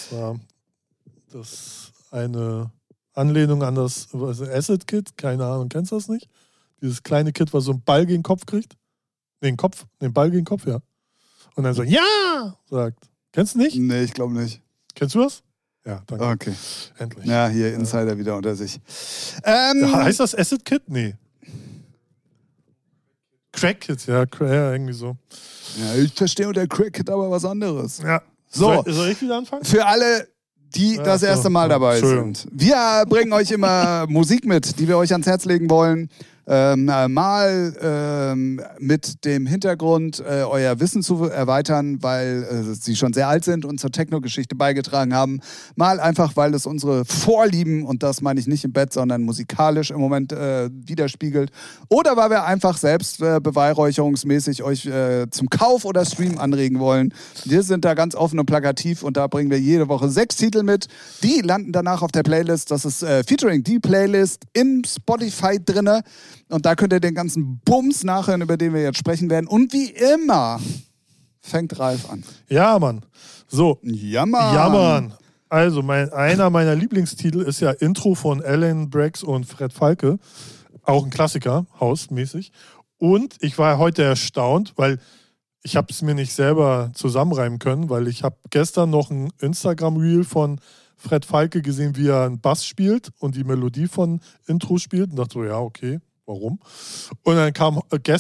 das eine Anlehnung an das Acid Kit, keine Ahnung, kennst du das nicht? Dieses kleine Kit, was so einen Ball gegen den Kopf kriegt? Den Ball gegen den Kopf, ja. Und dann so, ja, sagt. Kennst du nicht? Nee, ich glaube nicht. Kennst du das? Ja, danke. Okay. Endlich. Ja, hier Insider wieder unter sich. Heißt das Acid Kit? Nee. Crack Kit, ja, irgendwie so. Ja, ich verstehe unter Crack Kit aber was anderes. Ja. So. Soll ich wieder anfangen? Für alle, die das erste Mal dabei sind. Wir bringen euch immer Musik mit, die wir euch ans Herz legen wollen. Mal mit dem Hintergrund, euer Wissen zu erweitern, weil sie schon sehr alt sind und zur Techno-Geschichte beigetragen haben. Mal einfach, weil es unsere Vorlieben, und das meine ich nicht im Bett, sondern musikalisch im Moment widerspiegelt. Oder weil wir einfach selbst beweihräucherungsmäßig euch zum Kauf oder Stream anregen wollen. Wir sind da ganz offen und plakativ und da bringen wir jede Woche 6 Titel mit. Die landen danach auf der Playlist. Das ist featuring die Playlist in Spotify drinne. Und da könnt ihr den ganzen Bums nachhören, über den wir jetzt sprechen werden. Und wie immer fängt Ralf an. Ja, Mann. So. Ja, Mann. Ja, Mann. Also, einer meiner Lieblingstitel ist ja Intro von Alan Brax und Fred Falke. Auch ein Klassiker, hausmäßig. Und ich war heute erstaunt, weil ich habe es mir nicht selber zusammenreimen können, weil ich habe gestern noch ein Instagram-Reel von Fred Falke gesehen, wie er einen Bass spielt und die Melodie von Intro spielt. Und dachte so, ja, okay. Warum? Und dann kam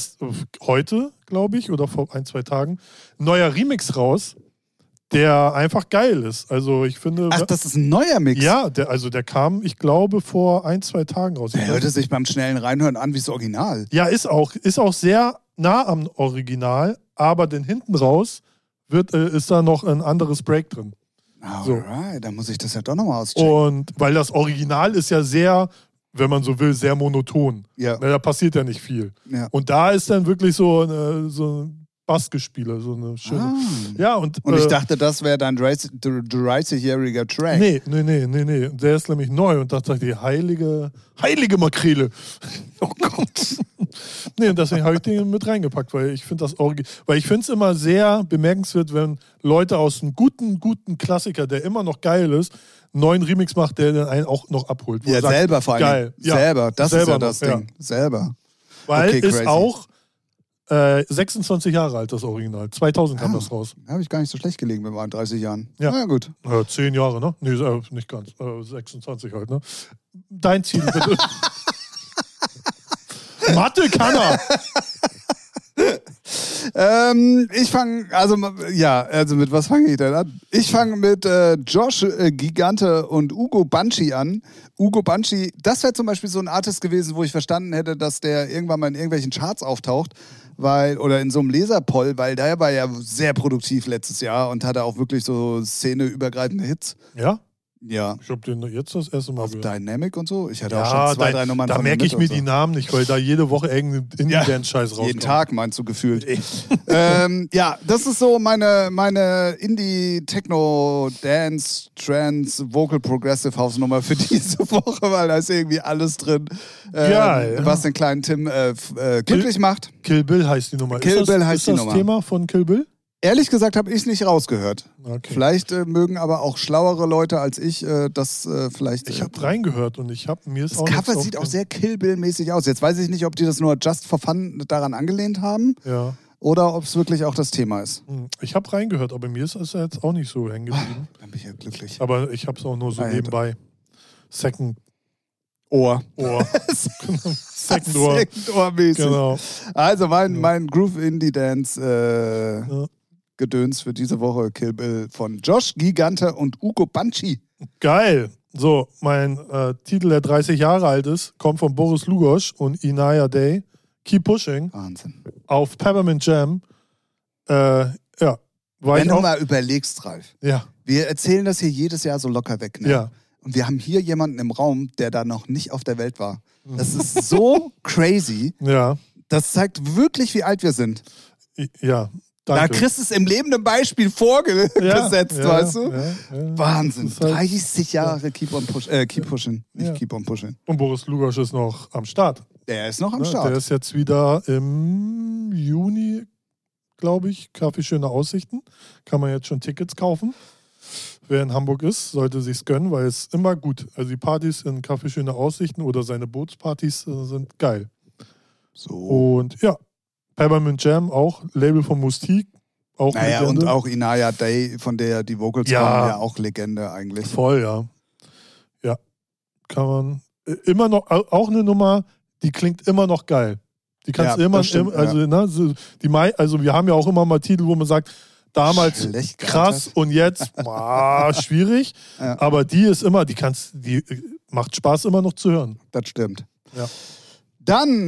heute, glaube ich, oder vor 1-2 Tagen, ein neuer Remix raus, der einfach geil ist. Also ich finde... Ach, das ist ein neuer Mix? Ja, der kam, ich glaube, vor 1-2 Tagen raus. Der hörte sich beim schnellen Reinhören an wie das Original. Ja, ist auch sehr nah am Original, aber denn hinten raus ist da noch ein anderes Break drin. Alright, dann muss ich das ja doch nochmal auschecken. Und weil das Original ist ja sehr... wenn man so will, sehr monoton. Ja. Da passiert ja nicht viel. Ja. Und da ist dann wirklich so ein Bassgespiele, so eine schöne. Ja, und ich dachte, das wäre dein 30-jähriger Track. Nee. Der ist nämlich neu und da dachte ich, heilige Makrele. Oh Gott. Nee, und deswegen habe ich den mit reingepackt, weil ich finde es immer sehr bemerkenswert, wenn Leute aus einem guten Klassiker, der immer noch geil ist, einen neuen Remix macht, der dann einen auch noch abholt. Ja, sagt, selber vor allem. Geil. Ja, selber, das selber ist ja das noch, Ding. Ja. Selber. Weil okay, ist auch 26 Jahre alt, das Original. 2000 kam das raus. Habe ich gar nicht so schlecht gelegen mit meinen 30 Jahren. Ja. Na ja, gut. 10 Jahre, ne? Nee, nicht ganz. 26 halt, ne? Dein Ziel, bitte. Mathe kann er. Ich fange, also mit was fange ich denn an? Ich fange mit Josh Gigante und Ugo Banchi an. Ugo Banchi, das wäre zum Beispiel so ein Artist gewesen, wo ich verstanden hätte, dass der irgendwann mal in irgendwelchen Charts auftaucht, oder in so einem Laserpoll, weil der war ja sehr produktiv letztes Jahr und hatte auch wirklich so szeneübergreifende Hits. Ja? Ja. Ich habe den jetzt das erste Mal auf gehört. Dynamic und so. Ich hatte auch schon 2-3 Nummern da von merke ich mir so. Die Namen nicht, weil da jede Woche irgendein Indie-Dance-Scheiß rauskommt. Jeden Tag, meinst du, gefühlt. Ja, das ist so meine Indie-Techno-Dance, Trance, Vocal Progressive House-Nummer für diese Woche, weil da ist irgendwie alles drin, was den kleinen Tim glücklich macht. Kill Bill heißt die Nummer. Kill Bill heißt die Nummer. Ist das Thema von Kill Bill? Ehrlich gesagt habe ich es nicht rausgehört. Okay. Vielleicht mögen aber auch schlauere Leute als ich das vielleicht... Ich habe reingehört und mir ist das auch Cover sieht auch sehr Kill Bill-mäßig aus. Jetzt weiß ich nicht, ob die das nur just for fun daran angelehnt haben oder ob es wirklich auch das Thema ist. Ich habe reingehört, aber mir ist es jetzt auch nicht so hängen geblieben. Dann bin ich ja glücklich. Aber ich habe es auch nur so nebenbei. Second Ohr. Second Ohr. Second Ohr-mäßig. Genau. Also mein Groove Indie Dance Gedöns für diese Woche, Kill Bill von Josh Gigante und Ugo Banci. Geil. So, mein Titel, der 30 Jahre alt ist, kommt von Boris Lugosch und Inaya Day. Keep Pushing. Wahnsinn. Auf Peppermint Jam. Wenn du mal überlegst, Ralf. Ja. Wir erzählen das hier jedes Jahr so locker weg, ne? Ja. Und wir haben hier jemanden im Raum, der da noch nicht auf der Welt war. Das ist so crazy. Ja. Das zeigt wirklich, wie alt wir sind. Ja. Danke. Da kriegst du es im lebenden Beispiel vorgesetzt, weißt du? Ja. Wahnsinn. Halt 30 Jahre Keep Pushing. Nicht Keep on Pushing. Und Boris Lugosch ist noch am Start. Der ist noch am Start. Der ist jetzt wieder im Juni, glaube ich, Café Schöne Aussichten. Kann man jetzt schon Tickets kaufen. Wer in Hamburg ist, sollte sich's gönnen, weil es immer gut. Also die Partys in Café Schöne Aussichten oder seine Bootspartys sind geil. So. Und ja, Peppermint Jam auch, Label von Mustik, auch Legende. Und auch Inaya Day, von der die Vocals kommen, ja auch Legende eigentlich. Voll, ja. Ja, kann man immer noch, auch eine Nummer, die klingt immer noch geil. Die kannst du immer, also wir haben ja auch immer mal Titel, wo man sagt, damals schlecht krass und jetzt schwierig. Ja. Aber die ist immer, die macht Spaß immer noch zu hören. Das stimmt. Ja. Dann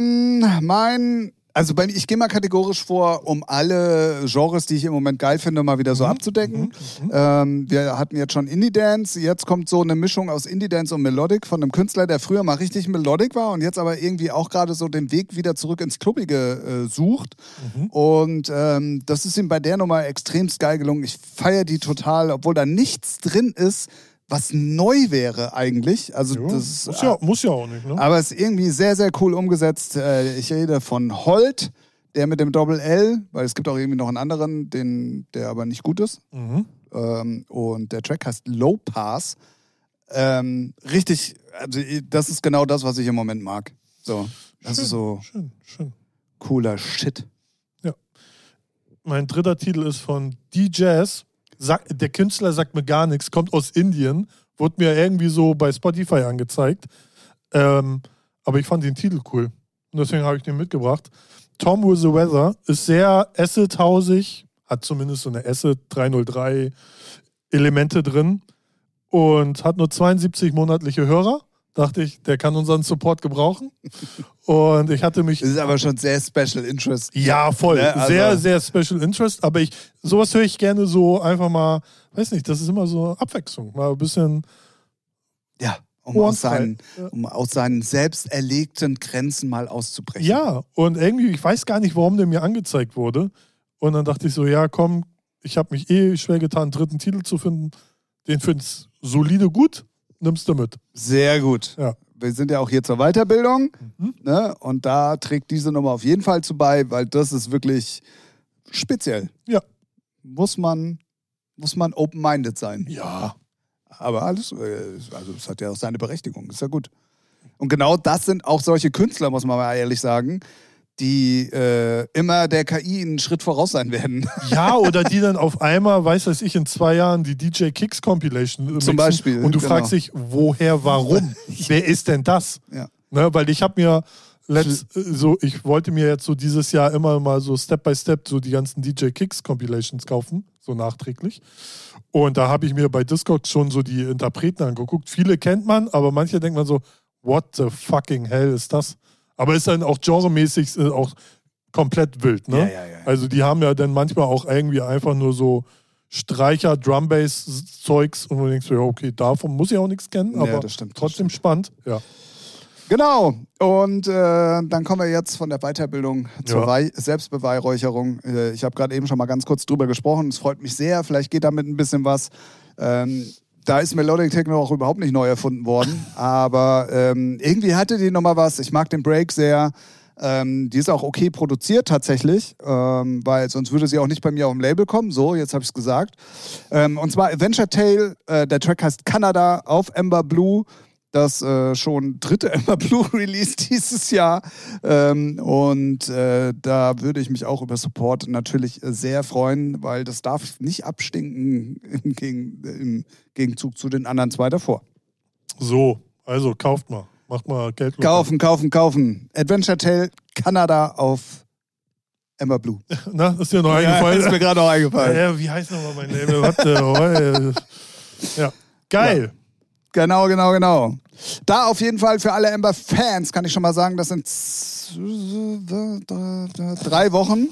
ich gehe mal kategorisch vor, um alle Genres, die ich im Moment geil finde, mal wieder so abzudecken. Wir hatten jetzt schon Indie-Dance, jetzt kommt so eine Mischung aus Indie-Dance und Melodic von einem Künstler, der früher mal richtig Melodic war und jetzt aber irgendwie auch gerade so den Weg wieder zurück ins Clubbige sucht. Und das ist ihm bei der Nummer extremst geil gelungen. Ich feiere die total, obwohl da nichts drin ist, was neu wäre eigentlich. Also das muss ja auch nicht, ne? Aber es ist irgendwie sehr, sehr cool umgesetzt. Ich rede von Holt, der mit dem Doppel-L, weil es gibt auch irgendwie noch einen anderen, der aber nicht gut ist. Und der Track heißt Low Pass. Richtig, also das ist genau das, was ich im Moment mag. So, das ist so schön. Cooler Shit. Ja. Mein dritter Titel ist von D-Jazz. Der Künstler sagt mir gar nichts, kommt aus Indien, wurde mir irgendwie so bei Spotify angezeigt. Aber ich fand den Titel cool. Und deswegen habe ich den mitgebracht. Tom with the Weather ist sehr Acid-hausig, hat zumindest so eine Acid 303 Elemente drin und hat nur 72 monatliche Hörer. Dachte ich, der kann unseren Support gebrauchen. Und ich hatte mich... Das ist aber schon sehr Special Interest. Ja, voll. Ne? Also sehr, sehr Special Interest. Aber sowas höre ich gerne so einfach mal, weiß nicht, das ist immer so Abwechslung. Mal ein bisschen... Ja, um aus seinen selbst erlegten Grenzen mal auszubrechen. Ja, und irgendwie, ich weiß gar nicht, warum der mir angezeigt wurde. Und dann dachte ich so, ja komm, ich habe mich schwer getan, einen dritten Titel zu finden. Den findest solide gut. Nimmst du mit. Sehr gut. Ja. Wir sind ja auch hier zur Weiterbildung. Ne? Und da trägt diese Nummer auf jeden Fall zu bei, weil das ist wirklich speziell. Ja. Muss man open-minded sein. Ja. Aber alles, also es hat ja auch seine Berechtigung. Ist ja gut. Und genau das sind auch solche Künstler, muss man mal ehrlich sagen, die immer der KI einen Schritt voraus sein werden. Ja, oder die dann auf einmal, weiß ich, in 2 Jahren die DJ Kicks Compilation mixen. Zum Beispiel. Und du fragst dich, woher, warum? Wer ist denn das? Ja. Ne, weil ich habe mir ich wollte mir jetzt so dieses Jahr immer mal so Step by Step so die ganzen DJ Kicks Compilations kaufen, so nachträglich. Und da habe ich mir bei Discogs schon so die Interpreten angeguckt. Viele kennt man, aber manche denkt man so, what the fucking hell ist das? Aber ist dann auch genremäßig auch komplett wild, ne? Ja. Also die haben ja dann manchmal auch irgendwie einfach nur so Streicher, Drum-Bass-Zeugs und du denkst, ja okay, davon muss ich auch nichts kennen, aber das stimmt, trotzdem spannend. Ja. Genau. Und dann kommen wir jetzt von der Weiterbildung zur Selbstbeweihräucherung. Ich habe gerade eben schon mal ganz kurz drüber gesprochen. Es freut mich sehr. Vielleicht geht damit ein bisschen was. Da ist Melodic Techno auch überhaupt nicht neu erfunden worden. Aber irgendwie hatte die Nummer was. Ich mag den Break sehr. Die ist auch okay produziert tatsächlich, weil sonst würde sie auch nicht bei mir auf dem Label kommen. So, jetzt habe ich es gesagt. Und zwar Adventure Tale, der Track heißt Canada auf Ember Blue. Das schon 3. Ember Blue Release dieses Jahr. Da würde ich mich auch über Support natürlich sehr freuen, weil das darf nicht abstinken im Gegenzug zu den anderen 2 davor. So, also kauft mal. Macht mal Geld. Kaufen. Adventure Tale Canada auf Ember Blue. Na, ist dir noch eingefallen? Ist mir gerade noch eingefallen. Ja, wie heißt nochmal mein Label? Warte. Ja, geil. Ja. Genau. Da auf jeden Fall für alle Ember-Fans kann ich schon mal sagen, das sind 3 Wochen.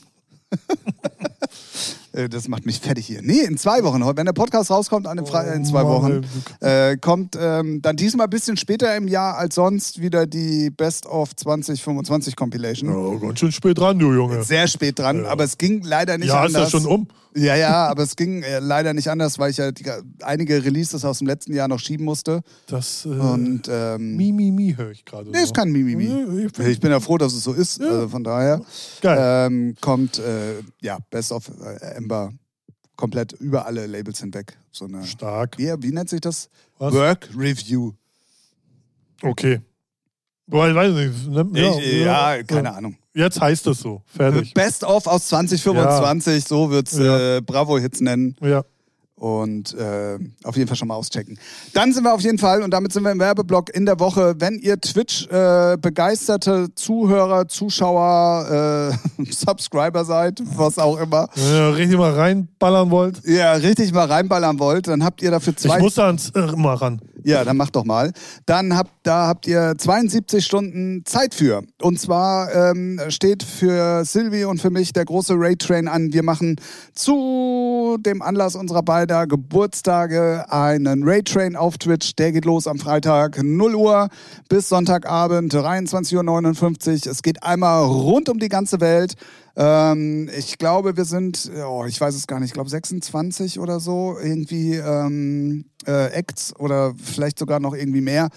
Das macht mich fertig hier. Nee, in 2 Wochen. Wenn der Podcast rauskommt, in 2 Wochen, kommt dann diesmal ein bisschen später im Jahr als sonst wieder die Best of 2025 Compilation. Oh, ganz schön spät dran, du Junge. Sehr spät dran, ja. Aber es ging leider nicht anders. Ja, ist ja schon um. Ja, aber es ging leider nicht anders, weil ich ja einige Releases aus dem letzten Jahr noch schieben musste. Das und Mimimi höre ich gerade. Nee, ist kein Mimimi. Ich bin ja froh, dass es so ist. Ja. Also von daher kommt Best of Ember komplett über alle Labels hinweg. So eine, stark. Wie nennt sich das? Was? Work Review. Okay. Boah, ich weiß nicht. Keine Ahnung. Jetzt heißt es so. Fertig. Best of aus 2025, so wird's Bravo-Hits nennen. Ja. Und auf jeden Fall schon mal auschecken. Dann sind wir auf jeden Fall, und damit sind wir im Werbeblock in der Woche, wenn ihr Twitch-begeisterte Zuhörer, Zuschauer, Subscriber seid, was auch immer. Ja, richtig mal reinballern wollt. Ja, richtig mal reinballern wollt, dann habt ihr dafür 2... Ich muss da mal ran. Ja, dann macht doch mal. Dann habt ihr 72 Stunden Zeit für. Und zwar steht für Silvi und für mich der große Raid Train an. Wir machen zu dem Anlass unserer beider Geburtstage einen Raid Train auf Twitch. Der geht los am Freitag 0 Uhr bis Sonntagabend 23:59 Uhr. Es geht einmal rund um die ganze Welt. Ich glaube, wir sind, ich weiß es gar nicht, ich glaube 26 oder so, irgendwie Acts oder vielleicht sogar noch irgendwie mehr.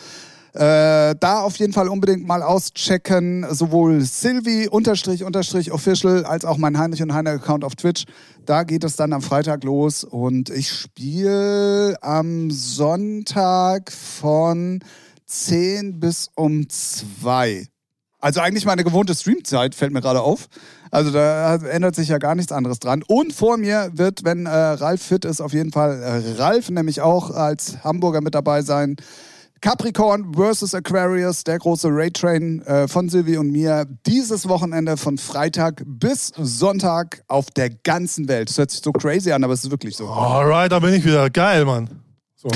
Da auf jeden Fall unbedingt mal auschecken, sowohl Silvi_official als auch mein Heinrich und Heiner Account auf Twitch. Da geht es dann am Freitag los und ich spiele am Sonntag von 10 bis um 2. Also eigentlich meine gewohnte Streamzeit, fällt mir gerade auf. Also da ändert sich ja gar nichts anderes dran. Und vor mir wird, wenn Ralf fit ist, auf jeden Fall Ralf nämlich auch als Hamburger mit dabei sein. Capricorn vs. Aquarius, der große Raid Train von Silvi und mir. Dieses Wochenende von Freitag bis Sonntag auf der ganzen Welt. Das hört sich so crazy an, aber es ist wirklich so. Alright, da bin ich wieder. Geil, Mann. So.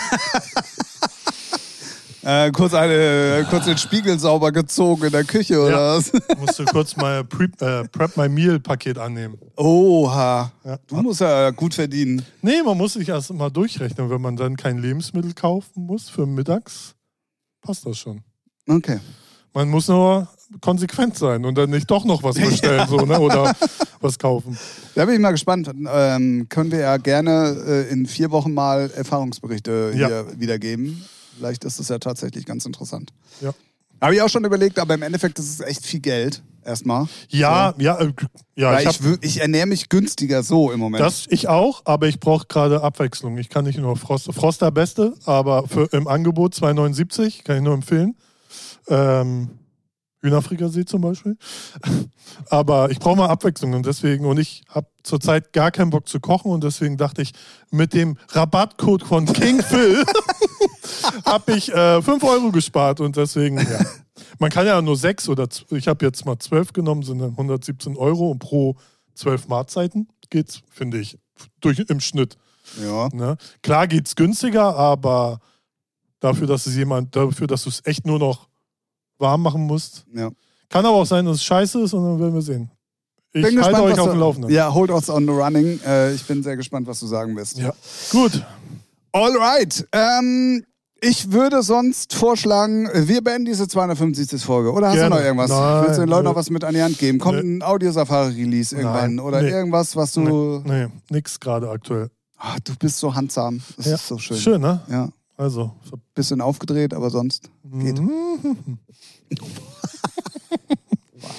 Kurz den Spiegel sauber gezogen in der Küche, oder was? Musst du kurz mal Prep My Meal Paket annehmen. Oha. Ja. Du musst ja gut verdienen. Nee, man muss sich erst mal durchrechnen. Wenn man dann kein Lebensmittel kaufen muss für mittags, passt das schon. Okay. Man muss nur konsequent sein und dann nicht doch noch was bestellen so, ne? Oder was kaufen. Da bin ich mal gespannt. Können wir ja gerne in 4 Wochen mal Erfahrungsberichte hier wiedergeben. Vielleicht ist es ja tatsächlich ganz interessant. Ja. Habe ich auch schon überlegt, aber im Endeffekt ist es echt viel Geld. Erstmal. Ja. Ich ernähre mich günstiger so im Moment. Das ich auch, aber ich brauche gerade Abwechslung. Ich kann nicht nur Froster Beste, aber im Angebot 2,79 kann ich nur empfehlen. Hühnerfrikassee zum Beispiel. Aber ich brauche mal Abwechslung und ich habe zurzeit gar keinen Bock zu kochen und deswegen dachte ich, mit dem Rabattcode von King Phil habe ich 5 € gespart und deswegen, man kann ja nur 6 oder ich habe jetzt mal 12 genommen, sind dann 117 € und pro 12 Mahlzeiten geht's, finde ich, im Schnitt. Ja. Ne? Klar geht's günstiger, aber dafür, dass du es echt nur noch warm machen musst. Ja. Kann aber auch sein, dass es scheiße ist und dann werden wir sehen. Ich halte euch auf dem Laufenden. Ja, hold us on the running. Ich bin sehr gespannt, was du sagen wirst. Ja. Gut. Alright. Ich würde sonst vorschlagen, wir beenden diese 250. Folge. Oder hast du noch irgendwas? Willst du den Leuten noch was mit an die Hand geben? Kommt ein Audio-Safari-Release irgendwann? Oder irgendwas, was du... Nee, nix gerade aktuell. Ach, du bist so handsam. Das ist so schön. Schön, ne? Ja. Also. Bisschen aufgedreht, aber sonst geht.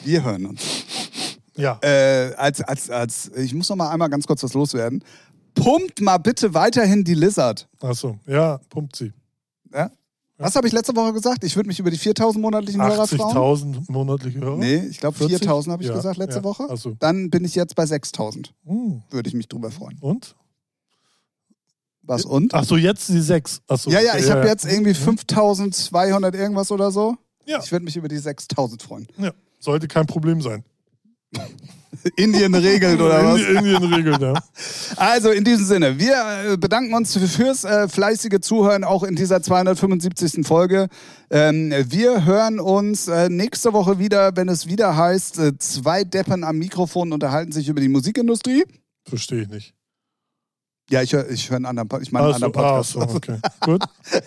Wir hören uns. Ja. Ich muss noch mal einmal ganz kurz was loswerden. Pumpt mal bitte weiterhin die Lizard. Achso, ja, pumpt sie. Ja? Was habe ich letzte Woche gesagt? Ich würde mich über die 4.000 monatlichen Hörer freuen. 80.000 monatliche Hörer? Nee, ich glaube 4.000 habe ich gesagt letzte Woche. So. Dann bin ich jetzt bei 6.000. Würde ich mich drüber freuen. Und? Was und? Achso, jetzt die 6. Achso, ja, ich habe jetzt irgendwie 5.200 irgendwas oder so. Ja. Ich würde mich über die 6.000 freuen. Ja, sollte kein Problem sein. Indien regelt oder was? Indien regelt, ja. Also in diesem Sinne, wir bedanken uns fürs fleißige Zuhören auch in dieser 275. Folge. Wir hören uns nächste Woche wieder, wenn es wieder heißt, zwei Deppen am Mikrofon unterhalten sich über die Musikindustrie. Verstehe ich nicht. Ja, ich höre einen anderen Podcast. Okay. Gut.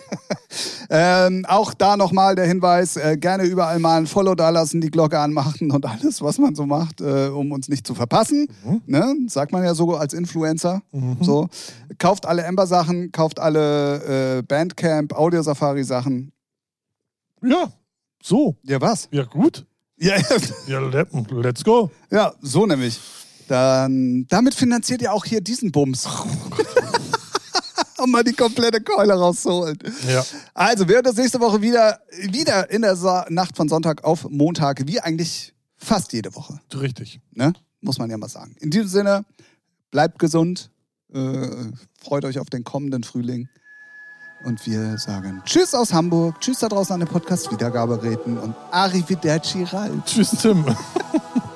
Auch da nochmal der Hinweis, gerne überall mal ein Follow da lassen, die Glocke anmachen und alles, was man so macht, um uns nicht zu verpassen. Ne? Sagt man ja so als Influencer. So. Kauft alle Ember-Sachen, kauft alle Bandcamp, Audio-Safari-Sachen. Ja, so. Ja, was? Ja, gut. Ja, Let's go. Ja, so nämlich. Damit finanziert ihr auch hier diesen Bums. Um mal die komplette Keule rauszuholen. Ja. Also, wir hören uns nächste Woche wieder in der Nacht von Sonntag auf Montag, wie eigentlich fast jede Woche. Richtig. Ne? Muss man ja mal sagen. In diesem Sinne, bleibt gesund, freut euch auf den kommenden Frühling. Und wir sagen Tschüss aus Hamburg, Tschüss da draußen an den Podcast-Wiedergaberäten und Arrivederci Ralf. Tschüss, Tim.